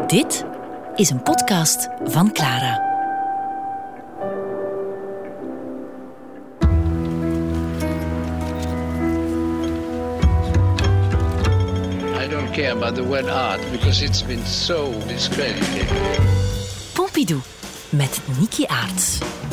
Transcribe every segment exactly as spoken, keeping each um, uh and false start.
Dit is een podcast van Clara. I don't care about the word art because it's been so discredited. Pompidou met Niki Aarts.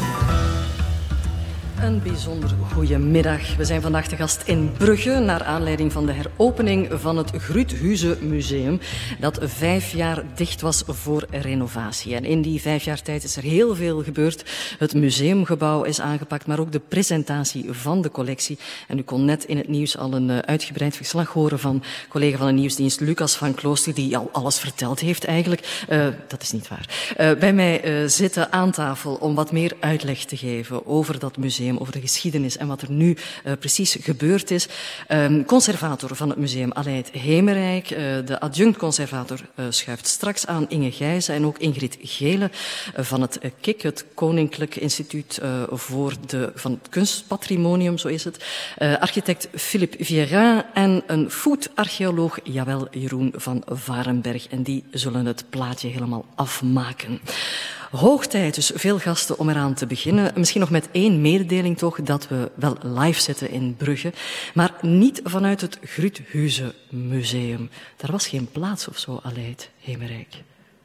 Een bijzonder goede middag. We zijn vandaag te gast in Brugge naar aanleiding van de heropening van het Gruthuizen Museum, dat vijf jaar dicht was voor renovatie. En in die vijf jaar tijd is er heel veel gebeurd. Het museumgebouw is aangepakt, maar ook de presentatie van de collectie. En u kon net in het nieuws al een uitgebreid verslag horen van collega van de nieuwsdienst Lucas van Klooster, die al alles verteld heeft eigenlijk. Uh, dat is niet waar. Uh, bij mij uh, zitten aan tafel om wat meer uitleg te geven over dat museum, over de geschiedenis en wat er nu uh, precies gebeurd is. Um, conservator van het museum Aleid Hemerijk. Uh, de adjunct-conservator uh, schuift straks aan, Inge Gijzen, en ook Ingrid Gele uh, van het uh, K I C, het Koninklijk Instituut uh, voor de, van het Kunstpatrimonium, zo is het. Uh, architect Philippe Vierin en een food-archeoloog, jawel, Jeroen van Varenberg. En die zullen het plaatje helemaal afmaken. Hoog tijd, dus veel gasten om eraan te beginnen. Misschien nog met één mededeling toch, dat we wel live zitten in Brugge, maar niet vanuit het Gruthuizen Museum. Daar was geen plaats of zo, Aleid Hemerijk.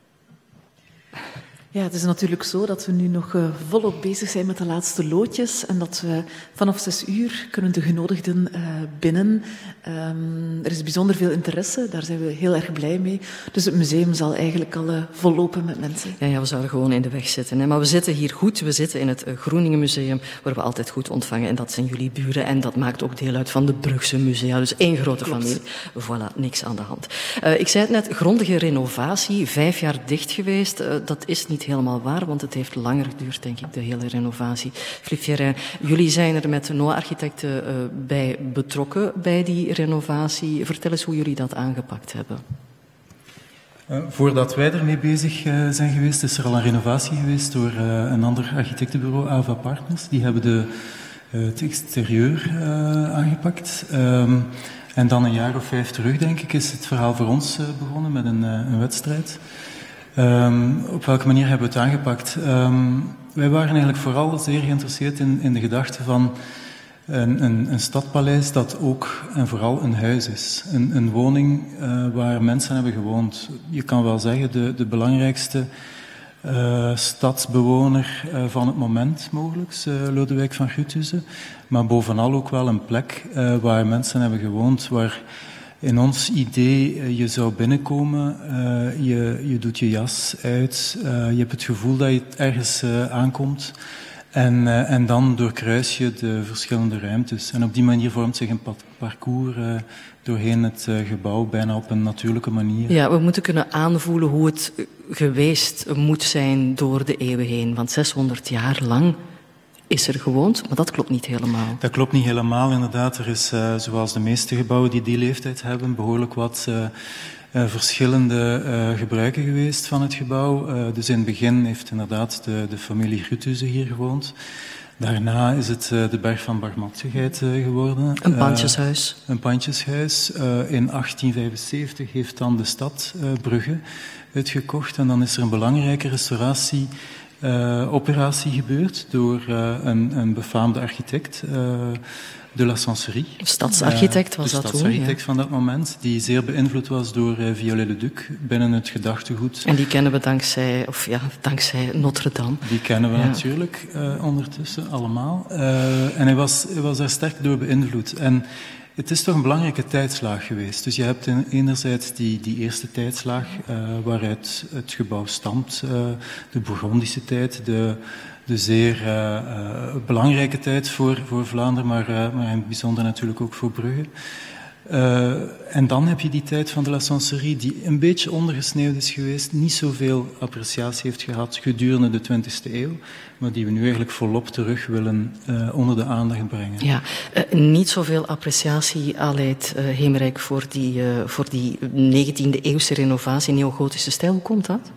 Ja, het is natuurlijk zo dat we nu nog uh, volop bezig zijn met de laatste loodjes en dat we vanaf zes uur kunnen de genodigden uh, binnen. Um, er is bijzonder veel interesse, daar zijn we heel erg blij mee. Dus het museum zal eigenlijk al uh, vollopen met mensen. Ja, ja, we zouden gewoon in de weg zitten. Hè. Maar we zitten hier goed, we zitten in het uh, Groeningen Museum, waar we altijd goed ontvangen. En dat zijn jullie buren en dat maakt ook deel uit van de Brugse musea. Dus één grote Klopt. familie. Voilà, niks aan de hand. Uh, ik zei het net, grondige renovatie, vijf jaar dicht geweest. Uh, dat is niet helemaal waar, want het heeft langer geduurd, denk ik, de hele renovatie. Philippe Vierin, jullie zijn er met de N O A-architecten uh, bij betrokken bij die renovatie. Vertel eens hoe jullie dat aangepakt hebben. Uh, voordat wij ermee bezig uh, zijn geweest, is er al een renovatie geweest door uh, een ander architectenbureau, Ava Partners. Die hebben de, uh, het exterieur uh, aangepakt. Um, en dan een jaar of vijf terug, denk ik, is het verhaal voor ons uh, begonnen met een, uh, een wedstrijd. Um, op welke manier hebben we het aangepakt? Um, wij waren eigenlijk vooral zeer geïnteresseerd in, in de gedachte van een, een, een stadpaleis dat ook en vooral een huis is. Een, een woning uh, waar mensen hebben gewoond. Je kan wel zeggen de, de belangrijkste uh, stadsbewoner uh, van het moment mogelijk, uh, Lodewijk van Gruthuizen. Maar bovenal ook wel een plek uh, waar mensen hebben gewoond, waar in ons idee, je zou binnenkomen, uh, je, je doet je jas uit, uh, je hebt het gevoel dat je ergens uh, aankomt en, uh, en dan doorkruis je de verschillende ruimtes. En op die manier vormt zich een pad, parcours uh, doorheen het uh, gebouw, bijna op een natuurlijke manier. Ja, we moeten kunnen aanvoelen hoe het geweest moet zijn door de eeuwen heen, want zeshonderd jaar lang is er gewoond, maar dat klopt niet helemaal. Dat klopt niet helemaal, inderdaad. Er is, uh, zoals de meeste gebouwen die die leeftijd hebben, behoorlijk wat uh, uh, verschillende uh, gebruiken geweest van het gebouw. Uh, dus in het begin heeft inderdaad de, de familie Gruthuizen hier gewoond. Daarna is het uh, de Berg van Barmatiëgheid uh, geworden. Een pandjeshuis. Uh, een pandjeshuis. Uh, in achttien vijfenzeventig heeft dan de stad uh, Brugge uitgekocht en dan is er een belangrijke restauratie Uh, operatie gebeurd door uh, een, een befaamde architect, uh, de la Sancerie. Stadsarchitect was uh, dat toen. toen. De stadsarchitect Ja. van dat moment, die zeer beïnvloed was door uh, Viollet-le-Duc binnen het gedachtegoed. En die kennen we dankzij, of ja, dankzij Notre-Dame. Die kennen we ja. natuurlijk uh, ondertussen allemaal. Uh, en hij was, hij was daar sterk door beïnvloed. En het is toch een belangrijke tijdslaag geweest. Dus je hebt enerzijds die, die eerste tijdslaag uh, waaruit het gebouw stamt, uh, de Bourgondische tijd, de, de zeer uh, uh, belangrijke tijd voor, voor Vlaanderen, maar, uh, maar in het bijzonder natuurlijk ook voor Brugge. Uh, en dan heb je die tijd van de la Sancerie, die een beetje ondergesneeuwd is geweest, niet zoveel appreciatie heeft gehad gedurende de twintigste eeuw, maar die we nu eigenlijk volop terug willen uh, onder de aandacht brengen. Ja, uh, niet zoveel appreciatie, Aleid uh, Hemerijk, voor die, uh, voor die negentiende eeuwse renovatie, neogotische stijl. Hoe komt dat?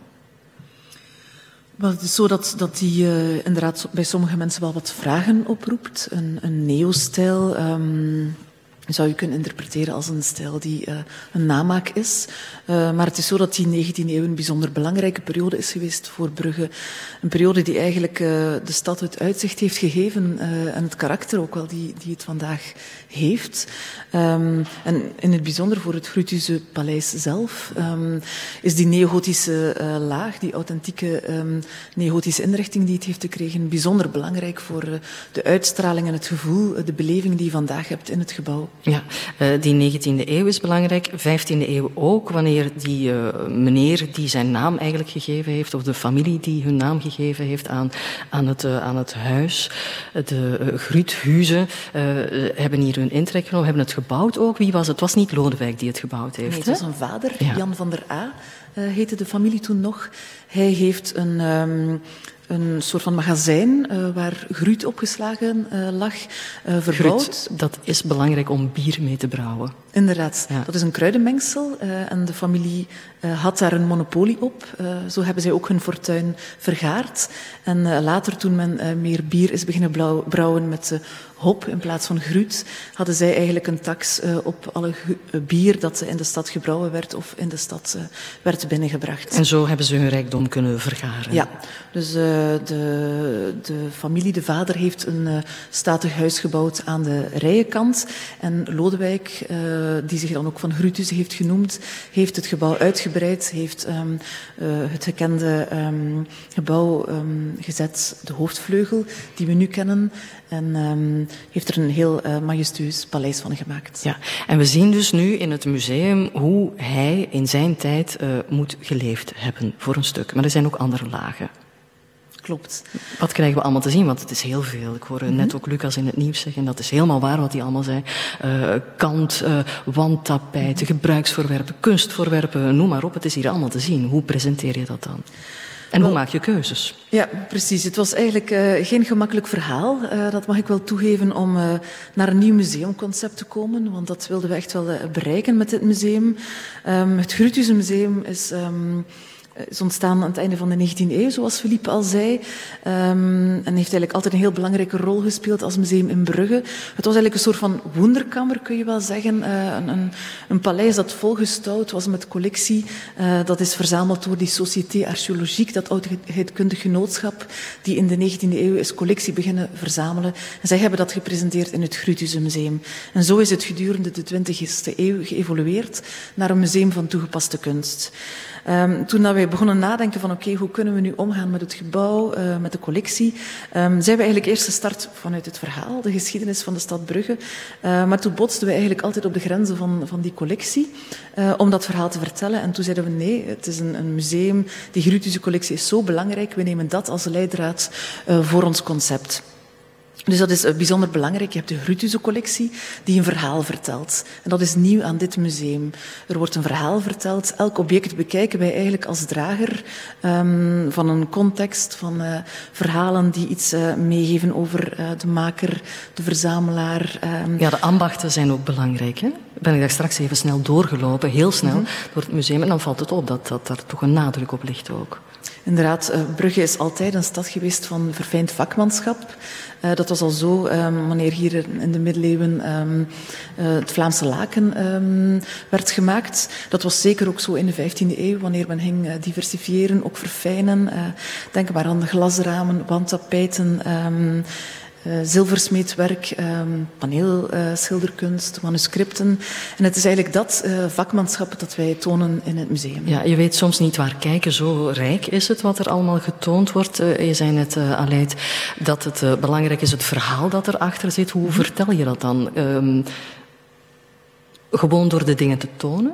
Wel, het is zo dat, dat die uh, inderdaad bij sommige mensen wel wat vragen oproept. Een, een neo-stijl. Um, zou je kunnen interpreteren als een stijl die uh, een namaak is. Uh, maar het is zo dat die negentiende eeuw een bijzonder belangrijke periode is geweest voor Brugge. Een periode die eigenlijk uh, de stad het uitzicht heeft gegeven uh, en het karakter ook wel die, die het vandaag heeft. Um, en in het bijzonder voor het Gruuthuizen Paleis zelf um, is die neogotische uh, laag, die authentieke um, neogotische inrichting die het heeft gekregen, bijzonder belangrijk voor uh, de uitstraling en het gevoel, uh, de beleving die je vandaag hebt in het gebouw. Ja, uh, die negentiende eeuw is belangrijk, vijftiende eeuw ook, wanneer die uh, meneer die zijn naam eigenlijk gegeven heeft, of de familie die hun naam gegeven heeft aan, aan, het, uh, aan het huis, de uh, Gruuthuizen, uh, hebben hier hun intrek genomen, hebben het gebouwd ook. Wie was het? Het was niet Lodewijk die het gebouwd heeft. Nee, het hè? was een vader, ja. Jan van der A, uh, heette de familie toen nog. Hij heeft een... Um, een soort van magazijn uh, waar gruut opgeslagen uh, lag, uh, verbouwd. Gruut, dat is belangrijk om bier mee te brouwen. Inderdaad, ja. Dat is een kruidenmengsel uh, en de familie uh, had daar een monopolie op. Uh, zo hebben zij ook hun fortuin vergaard. En uh, later, toen men uh, meer bier is beginnen blauw, brouwen met uh, hop in plaats van gruut, hadden zij eigenlijk een tax uh, op alle gu- uh, bier dat in de stad gebrouwen werd of in de stad uh, werd binnengebracht. En zo hebben ze hun rijkdom kunnen vergaren. Ja, dus uh, de, de familie, de vader, heeft een uh, statig huis gebouwd aan de rijenkant. En Lodewijk, uh, die zich dan ook van Gruuthuizen heeft genoemd, heeft het gebouw uitgebreid, heeft um, uh, het gekende um, gebouw um, gezet, de hoofdvleugel, die we nu kennen. En um, heeft er een heel uh, majestueus paleis van gemaakt. Ja, en we zien dus nu in het museum hoe hij in zijn tijd uh, moet geleefd hebben, voor een stuk. Maar er zijn ook andere lagen. Klopt. Wat krijgen we allemaal te zien? Want het is heel veel. Ik hoorde mm-hmm. net ook Lucas in het nieuws zeggen, en dat is helemaal waar wat hij allemaal zei. Uh, kant, uh, wandtapijten, mm-hmm. gebruiksvoorwerpen, kunstvoorwerpen, noem maar op. Het is hier allemaal te zien. Hoe presenteer je dat dan? En hoe maak je keuzes? Ja, precies. Het was eigenlijk uh, geen gemakkelijk verhaal. Uh, dat mag ik wel toegeven om uh, naar een nieuw museumconcept te komen. Want dat wilden we echt wel uh, bereiken met dit museum. Um, het Gruuthuizen Museum is... Um, is ontstaan aan het einde van de negentiende eeuw, zoals Philippe al zei. Um, en heeft eigenlijk altijd een heel belangrijke rol gespeeld als museum in Brugge. Het was eigenlijk een soort van wonderkamer, kun je wel zeggen. Uh, een, een, een paleis dat volgestouwd was met collectie. Uh, dat is verzameld door die Société Archéologique, dat oudheidkundig genootschap, die in de negentiende eeuw is collectie beginnen verzamelen. En zij hebben dat gepresenteerd in het Gruuthuizen Museum. En zo is het gedurende de twintigste eeuw geëvolueerd naar een museum van toegepaste kunst. Um, toen dat wij begonnen nadenken van oké, okay, hoe kunnen we nu omgaan met het gebouw, uh, met de collectie, um, zijn we eigenlijk eerst gestart vanuit het verhaal, de geschiedenis van de stad Brugge. Uh, maar toen botsten we eigenlijk altijd op de grenzen van, van die collectie, uh, om dat verhaal te vertellen. En toen zeiden we nee, het is een, een museum, die Gruuthuizen collectie is zo belangrijk, we nemen dat als leidraad uh, voor ons concept. Dus dat is bijzonder belangrijk. Je hebt de Gruuthuizen-collectie die een verhaal vertelt. En dat is nieuw aan dit museum. Er wordt een verhaal verteld. Elk object bekijken wij eigenlijk als drager um, van een context, van uh, verhalen die iets uh, meegeven over uh, de maker, de verzamelaar. Um. Ja, de ambachten zijn ook belangrijk, hè? Ben ik daar straks even snel doorgelopen, heel snel, mm-hmm. door het museum. En dan valt het op dat, dat daar toch een nadruk op ligt ook. Inderdaad, uh, Brugge is altijd een stad geweest van verfijnd vakmanschap. Uh, dat was al zo um, wanneer hier in de middeleeuwen um, uh, het Vlaamse laken um, werd gemaakt. Dat was zeker ook zo in de vijftiende eeuw, wanneer men ging uh, diversifiëren, ook verfijnen. Uh, denk maar aan glasramen, wandtapijten, um, Uh, zilversmeedwerk, um, paneelschilderkunst, uh, manuscripten. En het is eigenlijk dat uh, vakmanschap dat wij tonen in het museum. Ja, je weet soms niet waar kijken, zo rijk is het wat er allemaal getoond wordt. Uh, je zei net, uh, Aleid, dat het uh, belangrijk is het verhaal dat erachter zit. Hoe mm-hmm. vertel je dat dan? Um, gewoon door de dingen te tonen?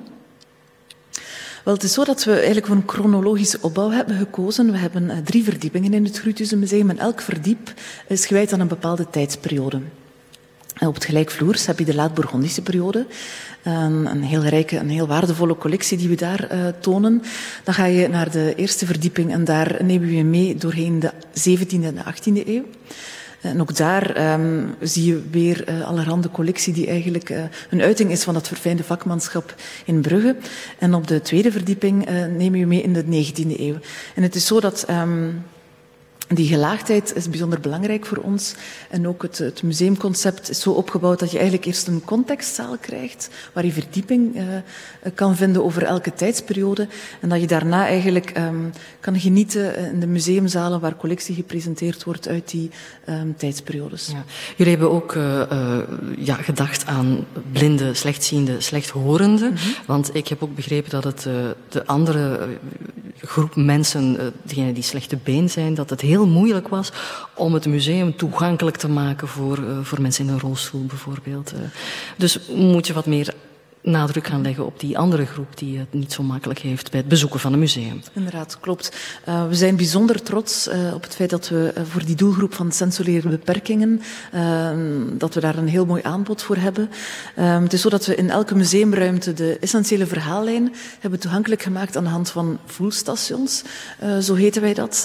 Wel, het is zo dat we eigenlijk voor een chronologische opbouw hebben gekozen. We hebben uh, drie verdiepingen in het Gruuthuizen Museum en elk verdiep is gewijd aan een bepaalde tijdsperiode. En op het gelijkvloers heb je de laat-Bourgondische periode. Um, een heel rijke, een heel waardevolle collectie die we daar uh, tonen. Dan ga je naar de eerste verdieping en daar nemen we je mee doorheen de zeventiende en de achttiende eeuw. En ook daar um, zie je weer uh, allerhande collectie die eigenlijk uh, een uiting is van dat verfijnde vakmanschap in Brugge. En op de tweede verdieping uh, nemen we mee in de negentiende eeuw. En het is zo dat um, Die gelaagdheid is bijzonder belangrijk voor ons. En ook het, het museumconcept is zo opgebouwd dat je eigenlijk eerst een contextzaal krijgt, waar je verdieping uh, kan vinden over elke tijdsperiode. En dat je daarna eigenlijk um, kan genieten in de museumzalen waar collectie gepresenteerd wordt uit die um, tijdsperiodes. Ja. Jullie hebben ook uh, uh, ja, gedacht aan blinde, slechtziende, slechthorenden. Mm-hmm. Want ik heb ook begrepen dat het uh, de andere groep mensen, uh, degenen die slechte been zijn, dat het heel heel moeilijk was om het museum toegankelijk te maken voor, uh, voor mensen in een rolstoel bijvoorbeeld. Uh, dus moet je wat meer nadruk gaan leggen op die andere groep die het niet zo makkelijk heeft bij het bezoeken van een museum. Inderdaad, klopt. Uh, we zijn bijzonder trots uh, op het feit dat we uh, voor die doelgroep van sensoriële beperkingen, uh, dat we daar een heel mooi aanbod voor hebben. Uh, het is zo dat we in elke museumruimte de essentiële verhaallijn hebben toegankelijk gemaakt aan de hand van voelstations, uh, zo heten wij dat.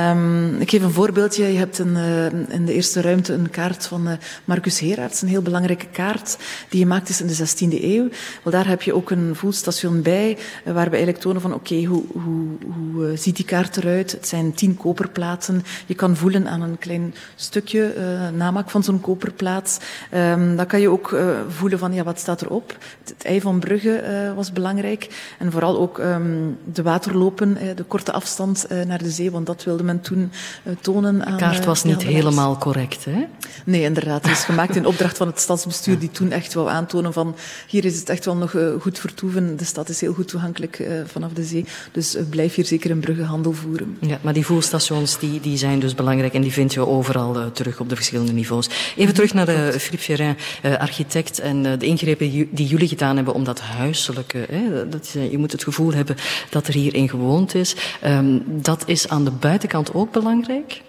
Um, ik geef een voorbeeldje. Je hebt een, uh, in de eerste ruimte een kaart van uh, Marcus Heraerts, een heel belangrijke kaart die gemaakt is in de zestiende eeuw. Wel, daar heb je ook een voelstation bij, waar we eigenlijk tonen van oké, okay, hoe, hoe, hoe uh, ziet die kaart eruit? Het zijn tien koperplaten. Je kan voelen aan een klein stukje uh, namaak van zo'n koperplaat. Um, dan kan je ook uh, voelen van ja, wat staat erop? Het, het ei van Brugge uh, was belangrijk. En vooral ook um, de waterlopen, uh, de korte afstand uh, naar de zee, want dat wilde men toen uh, tonen aan... De kaart was niet uh, helemaal correct, hè? Nee, inderdaad. Het is gemaakt in opdracht van het stadsbestuur, die toen echt wou aantonen van hier is het echt wel nog uh, goed vertoeven. De stad is heel goed toegankelijk uh, vanaf de zee. Dus uh, blijf hier zeker in Brugge handel voeren. Ja, maar die voelstations die, die zijn dus belangrijk en die vind je overal uh, terug op de verschillende niveaus. Even terug naar uh, Philippe Fierin, uh, architect, en uh, de ingrepen die jullie gedaan hebben om dat huiselijke, hè, dat is, uh, je moet het gevoel hebben dat er hierin gewoond is. Um, dat is aan de buitenkant ook belangrijk?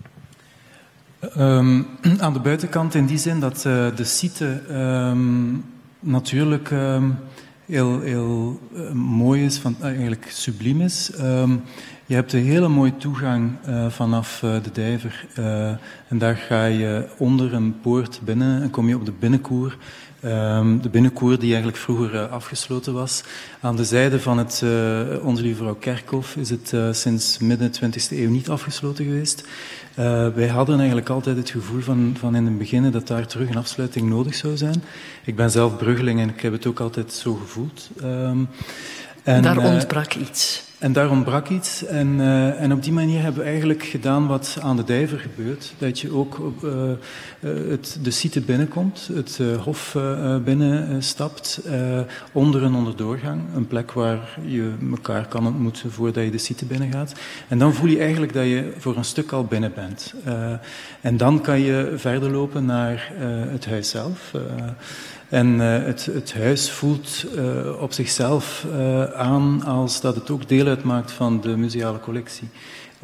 Um, aan de buitenkant in die zin dat uh, de site um, natuurlijk um, heel, heel uh, mooi is, van, uh, eigenlijk subliem is. Um, je hebt een hele mooie toegang uh, vanaf uh, de Dijver. Uh, en daar ga je onder een poort binnen en kom je op de binnenkoer. Um, de binnenkoer die eigenlijk vroeger uh, afgesloten was. Aan de zijde van het uh, Onze Lieve Vrouw Kerkhof is het uh, sinds midden twintigste eeuw niet afgesloten geweest. Uh, wij hadden eigenlijk altijd het gevoel van, van in het begin dat daar terug een afsluiting nodig zou zijn. Ik ben zelf Bruggeling en ik heb het ook altijd zo gevoeld. Um, en, daar ontbrak uh, iets. En daar ontbrak iets. En, uh, en op die manier hebben we eigenlijk gedaan wat aan de Dijver gebeurt. Dat je ook op uh, uh, het, de site binnenkomt, het uh, hof uh, binnenstapt, uh, onder een onderdoorgang. Een plek waar je elkaar kan ontmoeten voordat je de site binnengaat. En dan voel je eigenlijk dat je voor een stuk al binnen bent. Uh, en dan kan je verder lopen naar uh, het huis zelf. Uh, En uh, het, het huis voelt uh, op zichzelf uh, aan als dat het ook deel uitmaakt van de museale collectie. Uh,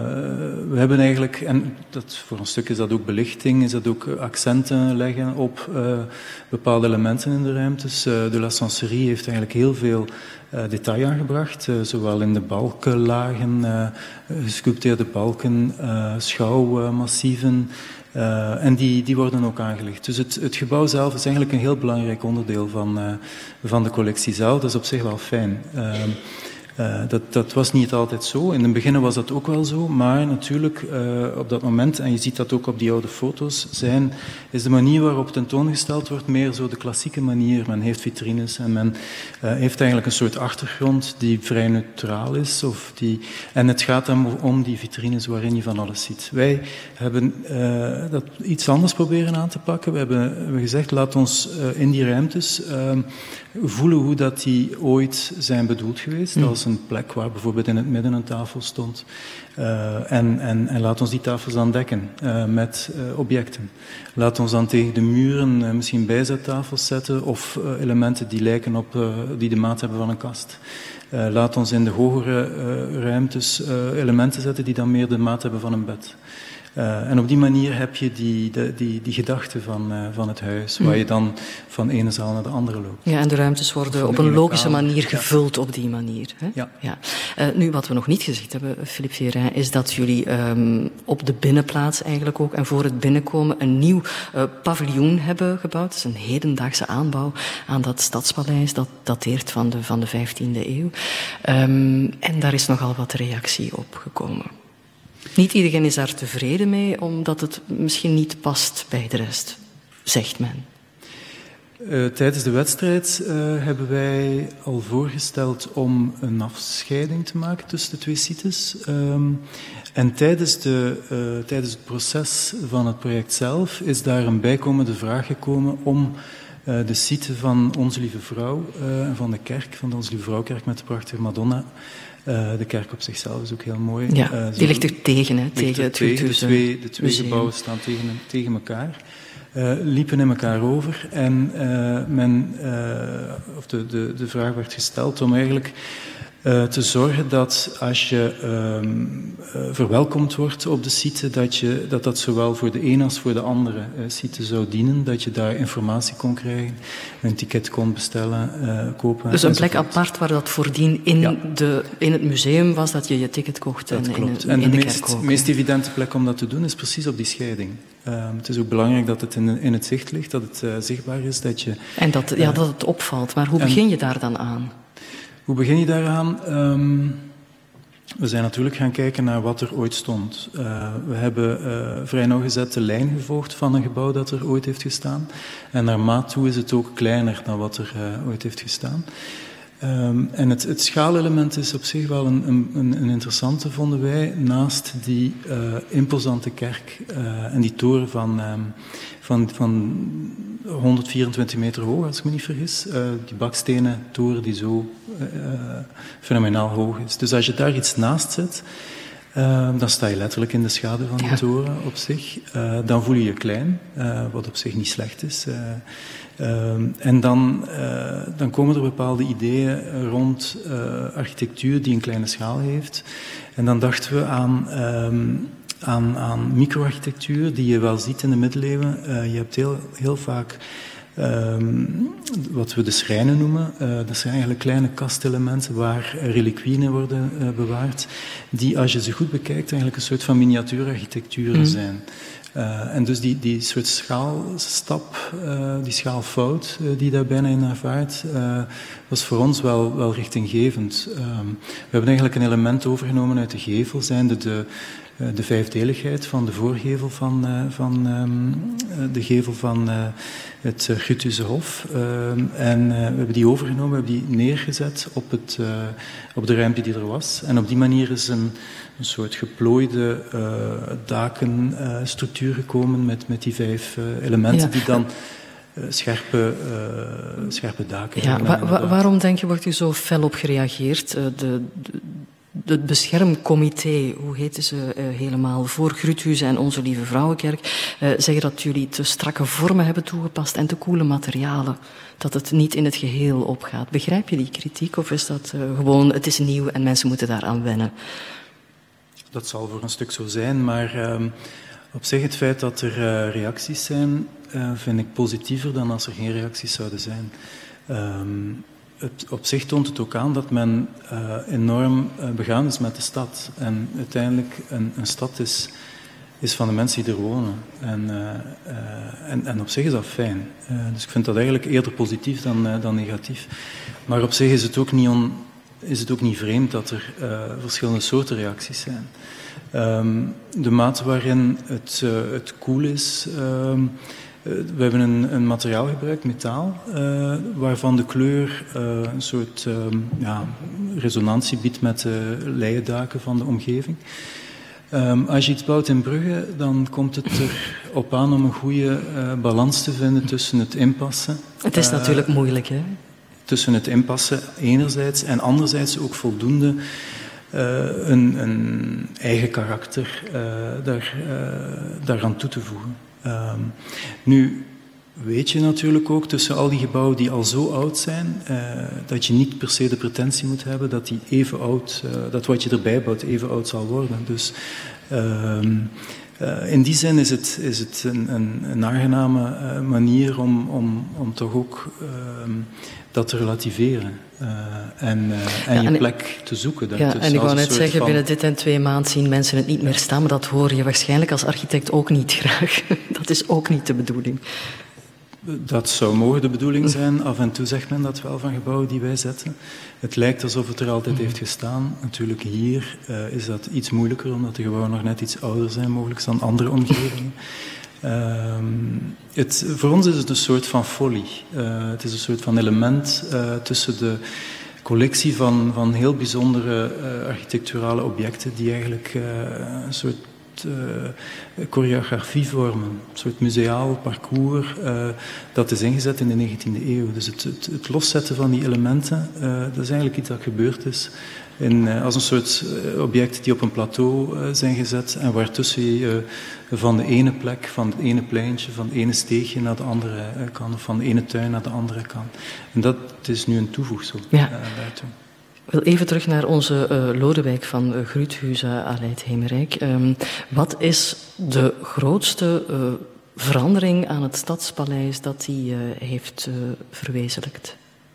we hebben eigenlijk, en dat, voor een stuk is dat ook belichting, is dat ook accenten leggen op uh, bepaalde elementen in de ruimtes. Uh, de La Senserie heeft eigenlijk heel veel uh, detail aangebracht, uh, zowel in de balkenlagen, uh, gesculpteerde balken, uh, schouwmassieven. Uh, en die, die worden ook aangelegd. Dus het, het gebouw zelf is eigenlijk een heel belangrijk onderdeel van, uh, van de collectie zelf. Dat is op zich wel fijn. Uh, uh, dat, dat was niet altijd zo. In het begin was dat ook wel zo. Maar natuurlijk, uh, op dat moment, en je ziet dat ook op die oude foto's, zijn, is de manier waarop tentoongesteld wordt meer zo de klassieke manier. Men heeft vitrines en men uh, heeft eigenlijk een soort achtergrond die vrij neutraal is. Of die, en het gaat dan om die vitrines waarin je van alles ziet. Wij hebben uh, dat iets anders proberen aan te pakken. We hebben, we hebben gezegd, laat ons uh, in die ruimtes uh, voelen hoe dat die ooit zijn bedoeld geweest. Mm. Als een plek waar bijvoorbeeld in het midden een tafel stond. Uh, en, en, en laat ons die tafels dan dekken uh, met uh, objecten. Laat ons dan tegen de muren uh, misschien bijzettafels zetten of uh, elementen die lijken op, uh, die de maat hebben van een kast. Uh, laat ons in de hogere uh, ruimtes uh, elementen zetten die dan meer de maat hebben van een bed. Uh, en op die manier heb je die, die, die, die gedachte van, uh, van het huis, waar je dan van de ene zaal naar de andere loopt. Ja, en de ruimtes worden op een logische kamer. manier gevuld ja. op die manier. Hè? Ja. ja. Uh, nu, wat we nog niet gezegd hebben, Philippe Fierin, is dat jullie um, op de binnenplaats eigenlijk ook, en voor het binnenkomen, een nieuw uh, paviljoen hebben gebouwd. Het is een hedendaagse aanbouw aan dat stadspaleis, dat dateert van de, van de vijftiende eeuw. Um, en daar is nogal wat reactie op gekomen. Niet iedereen is daar tevreden mee, omdat het misschien niet past bij de rest, zegt men. Uh, tijdens de wedstrijd uh, hebben wij al voorgesteld om een afscheiding te maken tussen de twee sites. Um, en tijdens, de, uh, tijdens het proces van het project zelf is daar een bijkomende vraag gekomen om uh, de site van Onze Lieve Vrouw en uh, van de kerk, van de Onze Lieve Vrouwkerk met de prachtige Madonna. Uh, de kerk op zichzelf is ook heel mooi. Ja, uh, die ligt er tegen, hè, tegen het tegen. De twee, de twee museum. gebouwen staan tegen, tegen elkaar. Uh, liepen in elkaar over en uh, men, uh, of de, de, de vraag werd gesteld om eigenlijk uh, te zorgen dat als je um, uh, verwelkomd wordt op de site, dat, je, dat dat zowel voor de een als voor de andere uh, site zou dienen, dat je daar informatie kon krijgen, een ticket kon bestellen, uh, kopen. Dus een plek apart waar dat voordien in, ja. de, in het museum was, dat je je ticket kocht dat en klopt. in, en in de, de meest, kerk ook. De meest evidente plek om dat te doen is precies op die scheiding. Uh, het is ook belangrijk dat het in, in het zicht ligt, dat het uh, zichtbaar is. Dat je, en dat, ja, uh, dat het opvalt. Maar hoe begin je daar dan aan? Hoe begin je daaraan? Um, we zijn natuurlijk gaan kijken naar wat er ooit stond. Uh, we hebben uh, vrij nauwgezet de lijn gevolgd van een gebouw dat er ooit heeft gestaan. En naarmate is het ook kleiner dan wat er uh, ooit heeft gestaan. Um, en het, het schaalelement is op zich wel een, een, een interessante, vonden wij, naast die uh, imposante kerk uh, en die toren van, um, van, van honderdvierentwintig meter hoog, als ik me niet vergis. Uh, die bakstenen toren die zo uh, fenomenaal hoog is. Dus als je daar iets naast zet, uh, dan sta je letterlijk in de schaduw van die ja. toren op zich. Uh, dan voel je je klein, uh, wat op zich niet slecht is. Uh, Uh, en dan, uh, dan komen er bepaalde ideeën rond uh, architectuur die een kleine schaal heeft. En dan dachten we aan, um, aan, aan microarchitectuur die je wel ziet in de middeleeuwen. Uh, je hebt heel, heel vaak um, wat we de schrijnen noemen. Uh, dat zijn eigenlijk kleine kastelementen waar reliquieën worden uh, bewaard, die als je ze goed bekijkt eigenlijk een soort van miniatuurarchitecturen mm. zijn. Uh, en dus die, die soort schaalstap, uh, die schaalfout uh, die daar bijna in ervaart, uh, was voor ons wel, wel richtinggevend. Um, we hebben eigenlijk een element overgenomen uit de gevel, zijnde de, uh, de vijfdeligheid van de voorgevel van, uh, van um, de gevel van uh, het uh, Gruthuse Hof. Um, en uh, we hebben die overgenomen, we hebben die neergezet op, het, uh, op de ruimte die er was. En op die manier is een een soort geplooide uh, dakenstructuur uh, gekomen met, met die vijf uh, elementen ja. die dan uh, scherpe, uh, scherpe daken ja, hebben. Wa- wa- waarom denk je, wordt u zo fel op gereageerd? Uh, de, de, het beschermcomité, hoe heten ze uh, helemaal, voor Gruthuse en Onze Lieve Vrouwenkerk, uh, zeggen dat jullie te strakke vormen hebben toegepast en te koele materialen. Dat het niet in het geheel opgaat. Begrijp je die kritiek of is dat uh, gewoon, het is nieuw en mensen moeten daaraan wennen? Dat zal voor een stuk zo zijn, maar um, op zich het feit dat er uh, reacties zijn, uh, vind ik positiever dan als er geen reacties zouden zijn. Um, het, op zich toont het ook aan dat men uh, enorm uh, begaan is met de stad. En uiteindelijk een, een stad is, is van de mensen die er wonen. En, uh, uh, en, en op zich is dat fijn. Uh, dus ik vind dat eigenlijk eerder positief dan, uh, dan negatief. Maar op zich is het ook niet on... is het ook niet vreemd dat er uh, verschillende soorten reacties zijn. Um, de mate waarin het, uh, het koel is... Um, uh, we hebben een, een materiaal gebruikt, metaal, uh, waarvan de kleur uh, een soort um, ja, resonantie biedt met de leiendaken van de omgeving. Um, als je iets bouwt in Brugge, dan komt het erop aan om een goede uh, balans te vinden tussen het inpassen. Het is uh, natuurlijk moeilijk, hè? Tussen het inpassen enerzijds en anderzijds ook voldoende uh, een, een eigen karakter uh, daar, uh, daaraan toe te voegen. Um, nu weet je natuurlijk ook tussen al die gebouwen die al zo oud zijn, uh, dat je niet per se de pretentie moet hebben dat die even oud, uh, dat wat je erbij bouwt even oud zal worden. Dus um, Uh, in die zin is het, is het een, een, een aangename uh, manier om, om, om toch ook uh, dat te relativeren uh, en, uh, en ja, je en plek te zoeken. Ja, dus en ik wou net zeggen, van... binnen dit en twee maanden zien mensen het niet meer staan, maar dat hoor je waarschijnlijk als architect ook niet graag. Dat is ook niet de bedoeling. Dat zou mogen de bedoeling zijn. Af en toe zegt men dat wel van gebouwen die wij zetten. Het lijkt alsof het er altijd heeft gestaan. Natuurlijk hier uh, is dat iets moeilijker, omdat de gebouwen nog net iets ouder zijn mogelijk dan andere omgevingen. Uh, het, voor ons is het een soort van folie. Uh, het is een soort van element uh, tussen de collectie van, van heel bijzondere uh, architecturale objecten die eigenlijk uh, een soort uh, choreografie vormen. Een soort museaal parcours uh, dat is ingezet in de negentiende eeuw. Dus het, het, het loszetten van die elementen, uh, dat is eigenlijk iets dat gebeurd is. In, uh, als een soort uh, objecten die op een plateau uh, zijn gezet en waartussen je uh, van de ene plek, van het ene pleintje, van het ene steegje naar de andere uh, kan, of van de ene tuin naar de andere kan. En dat is nu een toevoegsel ja. uh, daartoe. Ik wil even terug naar onze uh, Lodewijk van uh, Gruuthuizen, Aleid Hemerijk. Um, wat is de grootste uh, verandering aan het Stadspaleis dat hij uh, heeft uh, verwezenlijkt?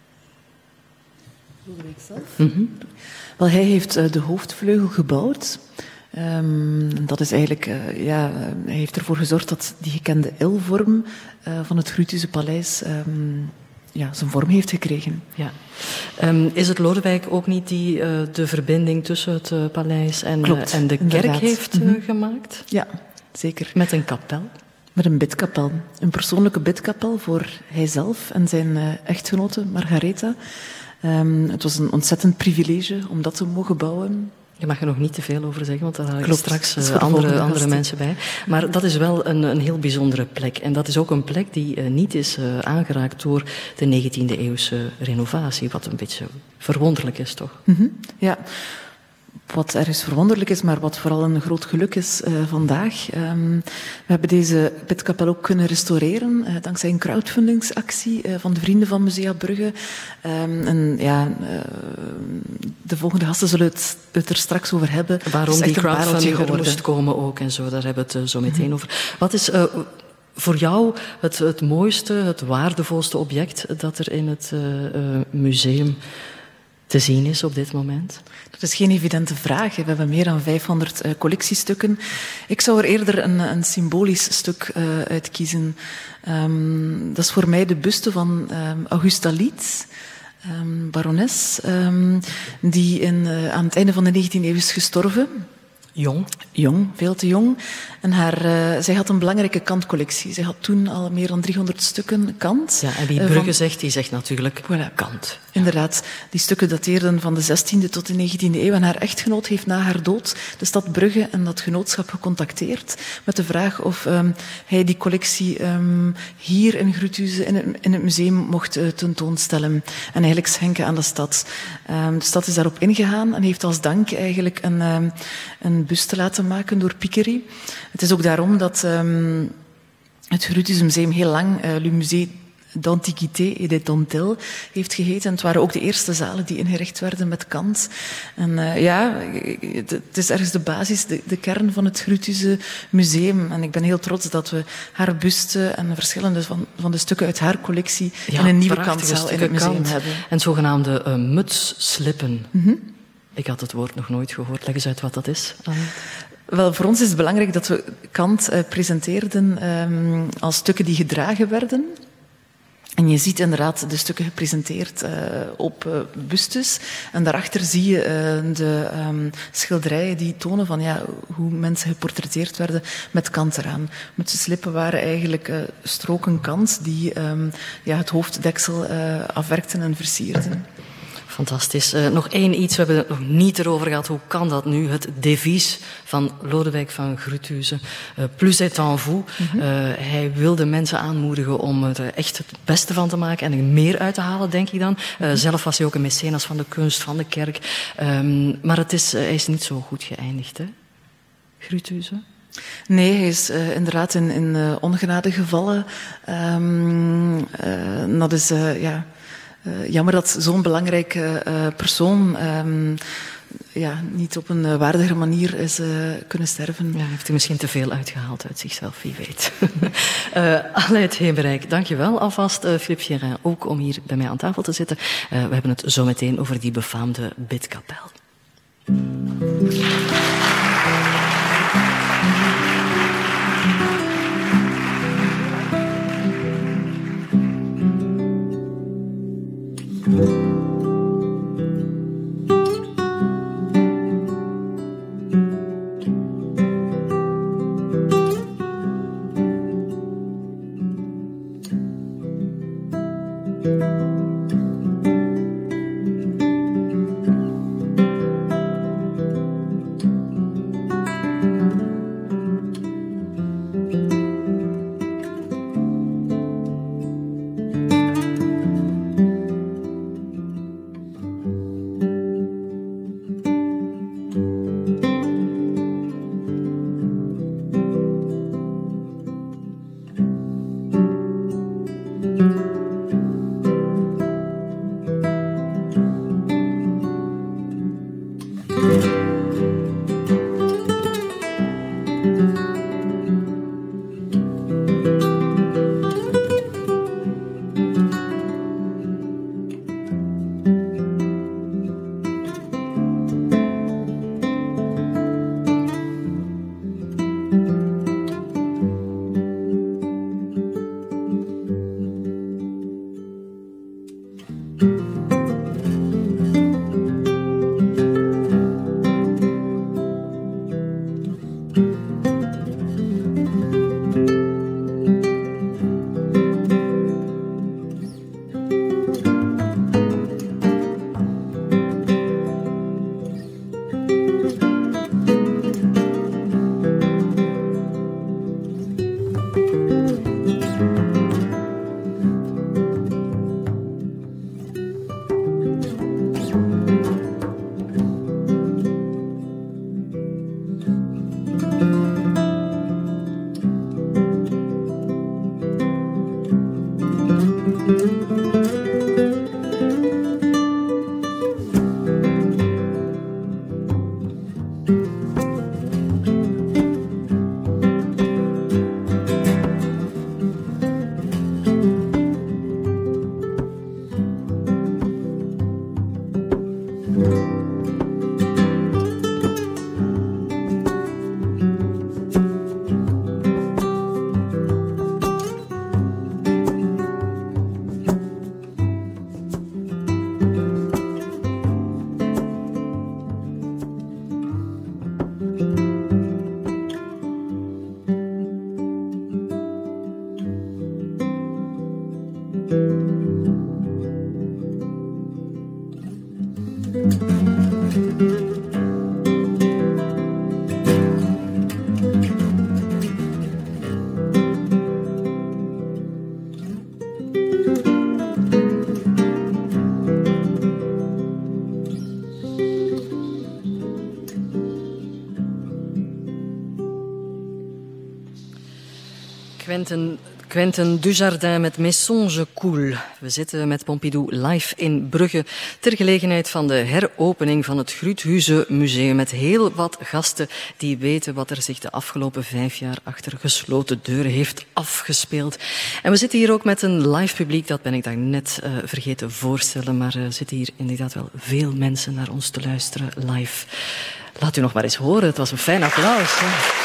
Lodewijk zelf? Mm-hmm. Wel, hij heeft uh, de hoofdvleugel gebouwd. Um, dat is eigenlijk, uh, ja, hij heeft ervoor gezorgd dat die gekende L-vorm uh, van het Gruuthuizen Paleis um, ja, zijn vorm heeft gekregen. Ja. Um, is het Lodewijk ook niet die uh, de verbinding tussen het uh, paleis en, Klopt, uh, en de inderdaad. kerk heeft uh, mm-hmm. gemaakt? Ja, zeker. Met een kapel? Met een bidkapel. Een persoonlijke bidkapel voor hijzelf en zijn uh, echtgenote Margaretha. Um, het was een ontzettend privilege om dat te mogen bouwen. Je mag er nog niet te veel over zeggen, want daar haal ik Klopt, straks uh, andere, andere mensen bij. Maar dat is wel een, een heel bijzondere plek. En dat is ook een plek die uh, niet is uh, aangeraakt door de negentiende eeuwse renovatie. Wat een beetje verwonderlijk is, toch? Mm-hmm. Ja. Wat ergens verwonderlijk is, maar wat vooral een groot geluk is uh, vandaag. Um, we hebben deze bidkapel ook kunnen restaureren, uh, dankzij een crowdfundingsactie uh, van de vrienden van Musea Brugge. Um, en ja, uh, de volgende gasten zullen het, het er straks over hebben. Waarom die crowdfunding er moest moest komen ook en zo, daar hebben we het uh, zo meteen mm-hmm. over. Wat is uh, voor jou het, het mooiste, het waardevolste object dat er in het uh, uh, museum te zien is op dit moment? Dat is geen evidente vraag. We hebben meer dan vijfhonderd uh, collectiestukken. Ik zou er eerder een, een symbolisch stuk uh, uitkiezen. Um, dat is voor mij de buste van um, Augusta Liet, um, barones, um, die in, uh, aan het einde van de negentiende eeuw is gestorven. Jong. Jong, veel te jong. En haar, uh, zij had een belangrijke kantcollectie. Zij had toen al meer dan driehonderd stukken kant. Ja, en wie uh, Brugge van... zegt, die zegt natuurlijk voilà. kant. Inderdaad. Die stukken dateerden van de zestiende tot de negentiende eeuw. En haar echtgenoot heeft na haar dood de stad Brugge en dat genootschap gecontacteerd met de vraag of um, hij die collectie um, hier in Gruuthuizen in het, in het museum mocht uh, tentoonstellen. En eigenlijk schenken aan de stad. Um, de stad is daarop ingegaan en heeft als dank eigenlijk een, um, een buste laten maken door Piquery. Het is ook daarom dat um, het Gruuthuizen Museum heel lang uh, Le Musée d'Antiquité et des Dentelles heeft geheten. En het waren ook de eerste zalen die ingericht werden met kant. En uh, ja, het is ergens de basis, de, de kern van het Gruuthuizen Museum. En ik ben heel trots dat we haar buste en verschillende van, van de stukken uit haar collectie ja, in een nieuwe kantzaal in het museum kant. hebben. En zogenaamde uh, mutsslippen. Mm-hmm. Ik had het woord nog nooit gehoord. Leg eens uit wat dat is. Anne. Wel, voor ons is het belangrijk dat we Kant uh, presenteerden um, als stukken die gedragen werden. En je ziet inderdaad de stukken gepresenteerd uh, op uh, bustes. En daarachter zie je uh, de um, schilderijen die tonen van ja, hoe mensen geportretteerd werden met kant eraan. Met de slippen waren eigenlijk uh, stroken kant die um, ja, het hoofddeksel uh, afwerkten en versierden. Fantastisch. Uh, nog één iets, we hebben het nog niet erover gehad. Hoe kan dat nu? Het devies van Lodewijk van Gruuthuizen. Uh, plus est en vous. Mm-hmm. Uh, hij wilde mensen aanmoedigen om er echt het beste van te maken en er meer uit te halen, denk ik dan. Uh, mm-hmm. Zelf was hij ook een mecenas van de kunst, van de kerk. Um, maar het is, uh, hij is niet zo goed geëindigd, hè? Gruuthuizen? Nee, hij is uh, inderdaad in, in uh, ongenade gevallen. Um, uh, dat is, uh, ja... Uh, jammer dat zo'n belangrijke uh, persoon um, ja, niet op een uh, waardige manier is uh, kunnen sterven. Ja, heeft u misschien te veel uitgehaald uit zichzelf, wie weet. uh, Aleid Hemerijk, dank je wel alvast. Uh, Philippe Chérin ook om hier bij mij aan tafel te zitten. Uh, we hebben het zo meteen over die befaamde bidkapel. Quentin, Quentin Dujardin met Messonge Cool. We zitten met Pompidou live in Brugge ter gelegenheid van de heropening van het Gruuthuizen Museum met heel wat gasten die weten wat er zich de afgelopen vijf jaar achter gesloten deuren heeft afgespeeld. En we zitten hier ook met een live publiek, dat ben ik daar net uh, vergeten voorstellen, maar er uh, zitten hier inderdaad wel veel mensen naar ons te luisteren live. Laat u nog maar eens horen, het was een fijn applaus.